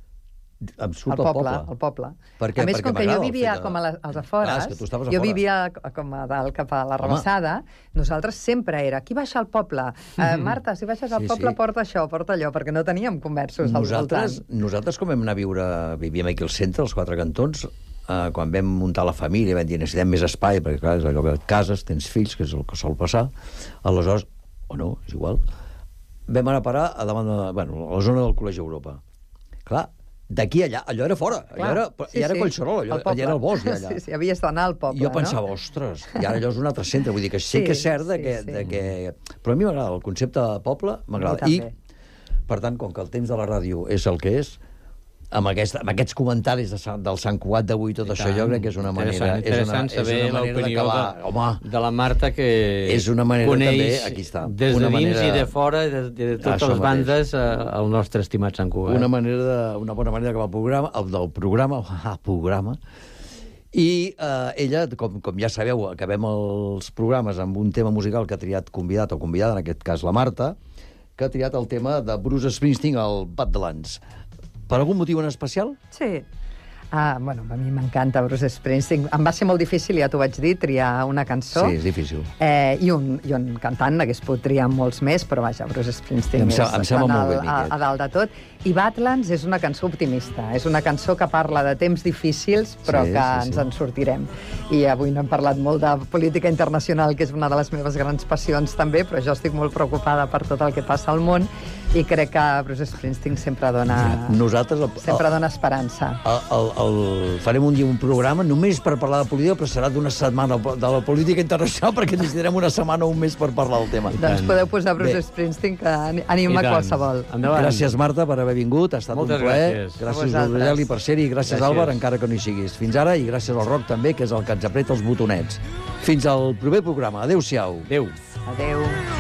em surt el el poble, poble. el poble. Per què? A més, Perquè com que jo m'agrada el vivia fet de- com a les, als afores, Ah, és que tu estaves a jo fora. vivia com a dalt cap a la Rabassada, nosaltres sempre era, qui baixa al poble? Eh, Marta, si baixes al Sí, poble, sí. porta això, porta allò, perquè no teníem comerços al Nosaltres, voltant. nosaltres, com vam anar a viure, vivíem aquí al centre, als Quatre Cantons, eh, quan vam muntar la família, vam dir, necessitem més espai, perquè clar, és allò que et cases, tens fills, que és el que sol passar, aleshores, o no, és igual, vam anar a parar a, davant de, bueno, a la zona del Col·legi Europa. Clar, d'aquí a allà, allò era fora, allò era, ja era Collserola, allò, allà era el bosc, ja allà. Sí, sí, havies d'anar al poble, Jo pensava, no? ostres, i ara allò és un altre centre, vull dir que sí, Sí, que és cert de sí, que, sí. de que... Però a mi m'agrada, el concepte de poble m'agrada. A mi I, també. per tant, com que el temps de la ràdio és el que és, amb, aquest, amb aquests comentaris de Sant, del Sant Cugat d'avui, tot això, jo crec que és una manera... Interessant, és una, interessant és saber una manera l'opinió d'acabar. de, Home, de la Marta, que és una manera coneix també, aquí està, des una de dins manera- i de fora, de, de, de totes Això les mateix. bandes, eh, el nostre estimat Sant Cugat. una, manera de, una bona manera d'acabar el programa, el del programa, ah, programa, i eh, ella, com, com ja sabeu, acabem els programes amb un tema musical que ha triat convidat o convidada, en aquest cas la Marta, que ha triat el tema de Bruce Springsteen, el Badlands. Per algun motiu en especial? Sí. Ah, bueno, a mi m'encanta Bruce Springsteen. Em va ser molt difícil, ja t'ho vaig dir, triar una cançó. Sí, és difícil. Eh, i, un, I un cantant hagués pogut triar molts més, però vaja, Bruce Springsteen Em és sem- em sembla estan molt bé, al- a, Miquel. a dalt de tot. I Badlands és una cançó optimista, és una cançó que parla de temps difícils, però Sí, que sí, ens sí. en sortirem. I avui no hem parlat molt de política internacional, que és una de les meves grans passions també, però jo estic molt preocupada per tot el que passa al món i crec que Bruce Springsteen sempre dona, Nosaltres... El, sempre dona esperança. El, el, el, farem un dia un programa només per parlar de política, però serà d'una setmana de la política internacional, perquè necessitarem una setmana o un mes per parlar del tema. Doncs podeu posar Bruce Bé. Springsteen, que anima qualsevol. Gràcies, Marta, per haver vingut. Ha estat Moltes un plaer. gràcies. Gràcies, A vosaltres. Rodrieli, per ser-hi. I gràcies, Gràcies. Àlvar, encara que no hi siguis. Fins ara, i gràcies al Roc també, que és el que ens apreta els botonets. Fins al proper programa. Adéu-siau. Adéu. Adéu.